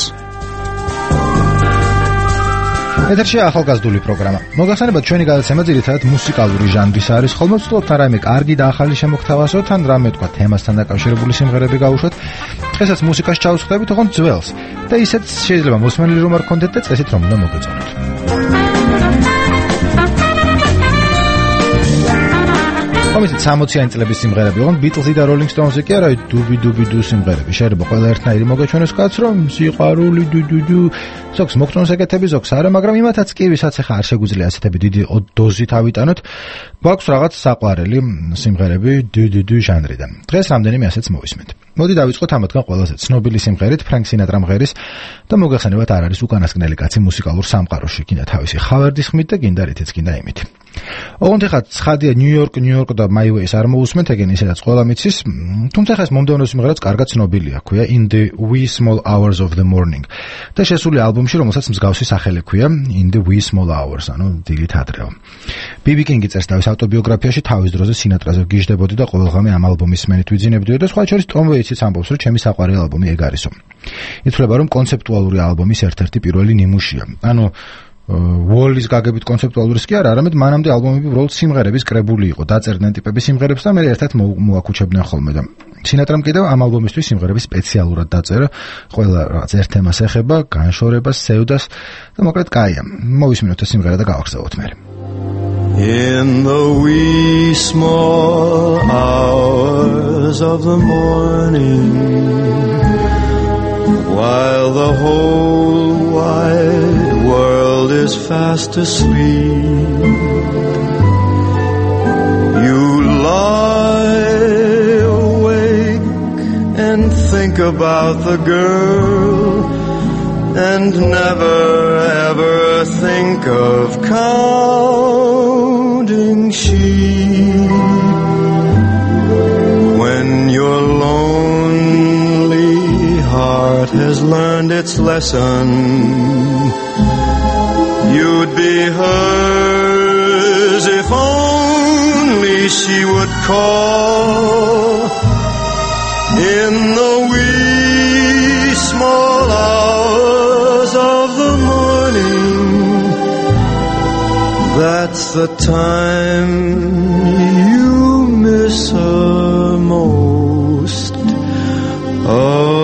ეთერშია ახალგაზრდული პროგრამა. მოგახსენებათ, ჩვენი გადაცემა ძირითადად მუსიკალური ჟანრის არის, ხოლმე ვცდილობთ რაიმე კარგი და ახალი შემოგთავაზოთ, ან რამე თქვა თემასთან დაკავშირებული სიმღერები გავუშვათ. დღესაც მუსიკას ჩავსხდებით, ოღონდ ძველს. და ისეც შეიძლება მოსმენილი რომ არ გქონდეთ და წესით რომ უნდა მოგეწონოთ. ამიტომ 60-იანი წლების სიმღერები, ოღონდ ბიტლზი და როლინგ სტოუნსი კი არა, დუბი სიმღერები. შეიძლება ყველა ერთნაირი მოგეჩვენოს კაც, რომ სიყვარული დუ. ზოგს მოგწონს ეგეთები, ზოგს არა, მაგრამ იმათაც კი, ვისაც ახლა არ შეგვიძლია ასეთები დიდი დოზით ავიტანოთ, გვაქვს რაღაც საყვარელი სიმღერები დუ ჟანრიდან. დღეს რამდენიმე ასეც მოვისმენთ. მოდი დავიწყოთ ამათგან ყველაზე ცნობილი სიმღერით, ფრენკ სინატრამ ღერის და მოგეხსენებათ, არ არის უკანასკნელი კაცი მუსიკალურ სამყაროში, კიდე თავისი ხავერდის ხმით და გინდა რითიც გინდა იმით. ოღონდ ახლა ცხადია ნიუ-იორკ და My Ways არ მოусმენთ, ეგენ ისედაც ყველა მიცის, თუმცა ახლა ეს მომდევნო სიმღერაც კარგად ცნობილია, ქვია In the Wee Small Hours of the Morning და შესული ალბომში, რომელსაც მსგავსი სახელი ქვია In the Wee Small Hours, ანუ დილით ადრეო. BB King-ი წერს თავის ავტობიოგრაფიაში თავის დროზე სინატრაზე გიჟდებოდი და ყოველდღე ამ ალბომის სმენით ვიძინებდიო და სხვა შორის Tom Waits-იც ამბობს, რომ ჩემი საყვარელი ალბომი ეგ არისო. ითვლება, რომ კონცეპტუალური ალბომის ერთ-ერთი პირველი ნიმუშია. ანუ Wall-ის გაგებით კონცეპტუალურის კი არა, არამედ მანამდე ალბომები უბრალოდ სიმღერების კრებული იყო, დაწერდნენ ტიპების სიმღერებს და მე ერთად მოაკუჩებდნენ ხოლმე და სინატრამ კიდევ ამ ალბომისთვის სიმღერები სპეციალურად დაწერა, ყველა რაღაც ერთ თემას ეხება, განშორებას, სევდას და მოკლედ კაია. მოვისმინოთ ეს სიმღერა და გავახსოვოთ მე. In the wee small hours of the morning, while the whole wide world is fast asleep, you lie awake and think about the girl and never ever think of counting sheep. When your lonely heart has learned its lesson, you'd be hers if only she would call. In the wee small hours of the morning, that's the time you miss her most of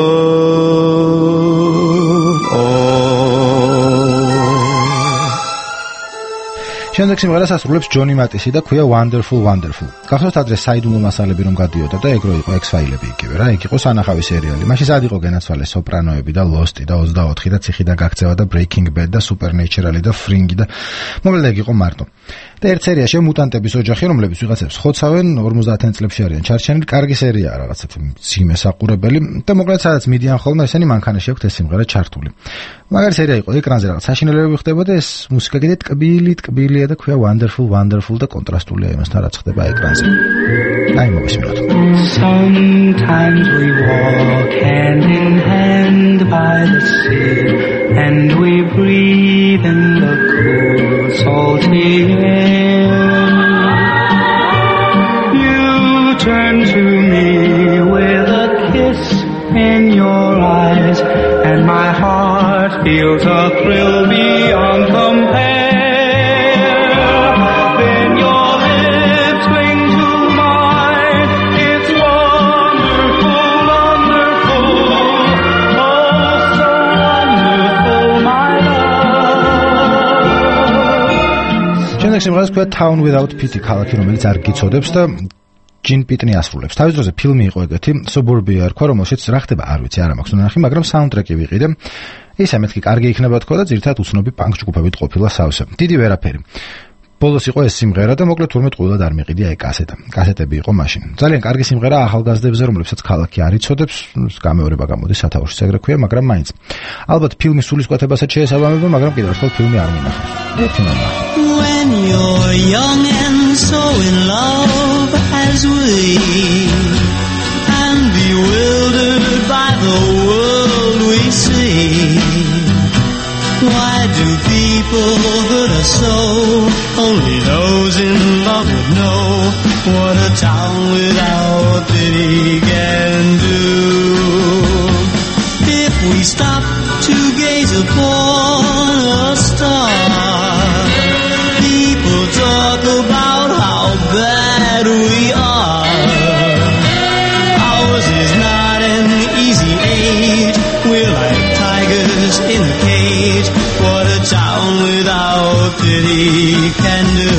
all. შემდეგ სიმღერას ასრულებს ჯონი მატისი და ქვია Wonderful. გახსოვთ ადრე საიდუმლო მასალები რომ გადიოდა და ეგრო იყო X-Files-ები იგივე რა, ეგ იყო სანახავი სერიალი. მაშინ სად იყო განაცვალე სოპრანოები და Lost-ი და 24 და ციხიდან გაქცევა და Breaking Bad და Supernatural და Fringe და მოკლედ ეგ იყო მარტო. და ერთ სერიაში მუტანტების ოჯახი, რომლებიც ვიღაცებს ხოცავენ, 50-იან წლებში არიან ჩარჩენილი, კარგი სერიაა რაღაცა ძიმე საყურებელი და მოკლედ სადაც მიდიან ხოლმე ესენი მანქანაში აქვთ ეს სიმღერა ჩართული. მაგარი სერია იყო, ეკრანზე რაღაც საშინელებები ხდებოდა, ეს მუსიკა კიდე ტკბილია და ქვია Wonderful და კონტრასტულია იმასთან რაც ხდება ეკრანზე. აი მოვისმინოთ. Sometimes we walk hand in hand by the sea and we breathe in the cool salty air. You turn to me with a kiss in your eyes and my heart feels a thrill beyond compare. სიმღერას ქვია Town Without Pity, ქალაქი რომელიც არ გიცოდებს და ჯინ პიტნი ასრულებს. თავის დროზე ფილმი იყო ეგეთი, Suburbia ერქვა, რომელშიც რა ხდება არ ვიცი, არ მაქვს ნახი, მაგრამ საუნდტრეკი ვიყიდე. ისე მეთქი კარგი იქნება თქო და ძირითადად უცნობი პანკ ჯგუფებით ყოფილა სავსე. დიდი ვერაფერი. ბოლოს იყო ეს სიმღერა და მოკლედ თურმე ყოლად არ მიყიდია ეგ კასეტა. კასეტები იყო მაშინ. ძალიან კარგი სიმღერა ახალგაზრდებზე, რომლებსაც ქალაქი არ იცოდებს, გამეორება გამოდის სათავეში ეგრე ქვია, მაგრამ მაინც. ალბათ ფილმის სულისკვეთებასაც შეესაბამება, მაგრამ კიდევ ერთხელ ფილმი არ მინახავს. ერთი ნახე. When you're young and so in love as we, and bewildered by the world we see, stop to gaze upon a star. People talk about how bad we are. Ours is not an easy age. We're like tigers in a cage. What a town without pity can do.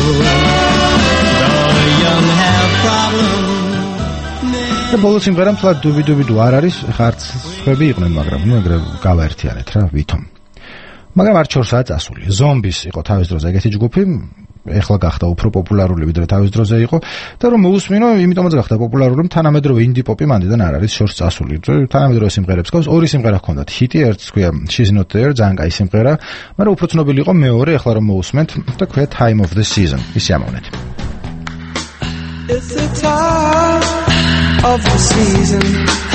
All the young have problems. და ბოლოს სიმღერა მთლად დუბიდუ არ არის, ხარც ხები იყვნენ, მაგრამ ნუ ეგრე გავაერთიანეთ რა ვითომ. მაგრამ არ ჩორსაა წასული. ზომბის იყო თავის დროზე ეგეთი ჯგუფი, ეხლა გახდა უფრო პოპულარული ვიდრე თავის დროზე იყო და რომ მოусმინო, იმიტომაც გახდა პოპულარული, რომ თანამედროვე ინდი პოპი მანდიდან არ არის შორს წასული. თანამედროვე სიმღერებს გავს, ორი სიმღერა ჰქონდათ ჰიტი, ერთს ქვია She's Not There, ძალიან კაი სიმღერა, მაგრამ უფრო ცნობილი იყო მეორე, ეხლა რომ მოусმენთ და ქვია Time of the Season. ისე ამოვნეთ. It's the time of the season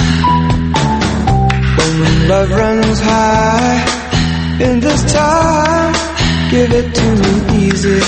when love runs high. In this time, give it to me easy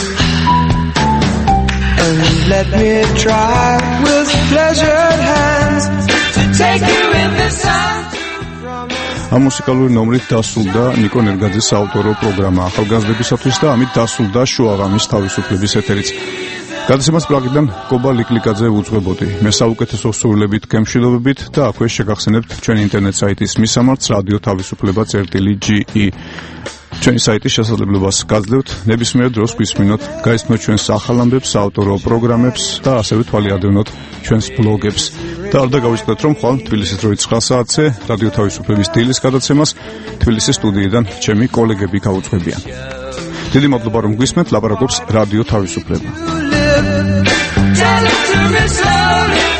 and let me try with pleasured hands to take you in the sun. ამ მუსიკალური ნომრით დასრულდა ნიკო ნერგაძის საავტორო პროგრამა ახალგაზრდებისათვის და ამით დასრულდა შუაღამის თავისუფლების ეთერიც. გადაცემას პრაღიდან კობა ლიკლიკაძე უძღვებოდი. მე საუკეთესო სურვილებით გემშვიდობებით და აქვე შეგახსენებთ ჩვენი ინტერნეტ საიტის მისამართს რადიო თავისუფლება.ge. ჩვენი საიტის შესაძლებლობას გაძლევთ ნებისმიერ დროს გვისმინოთ, გაიცნოთ ჩვენს ახალ ამბებს, საავტორო პროგრამებს და ასევე თვალიადევნოთ ჩვენს ბლოგებს. და არ დაგავიწყდეთ, რომ ხვალ თბილისის დროით 9 საათზე რადიო თავისუფლების დილის გადაცემას თბილისის სტუდიიდან ჩემი კოლეგები გაუძღვებიან. დიდი მადლობა რომ გვისმენთ, ლაპარაკობს რადიო თავისუფლება. Tell it to me slowly.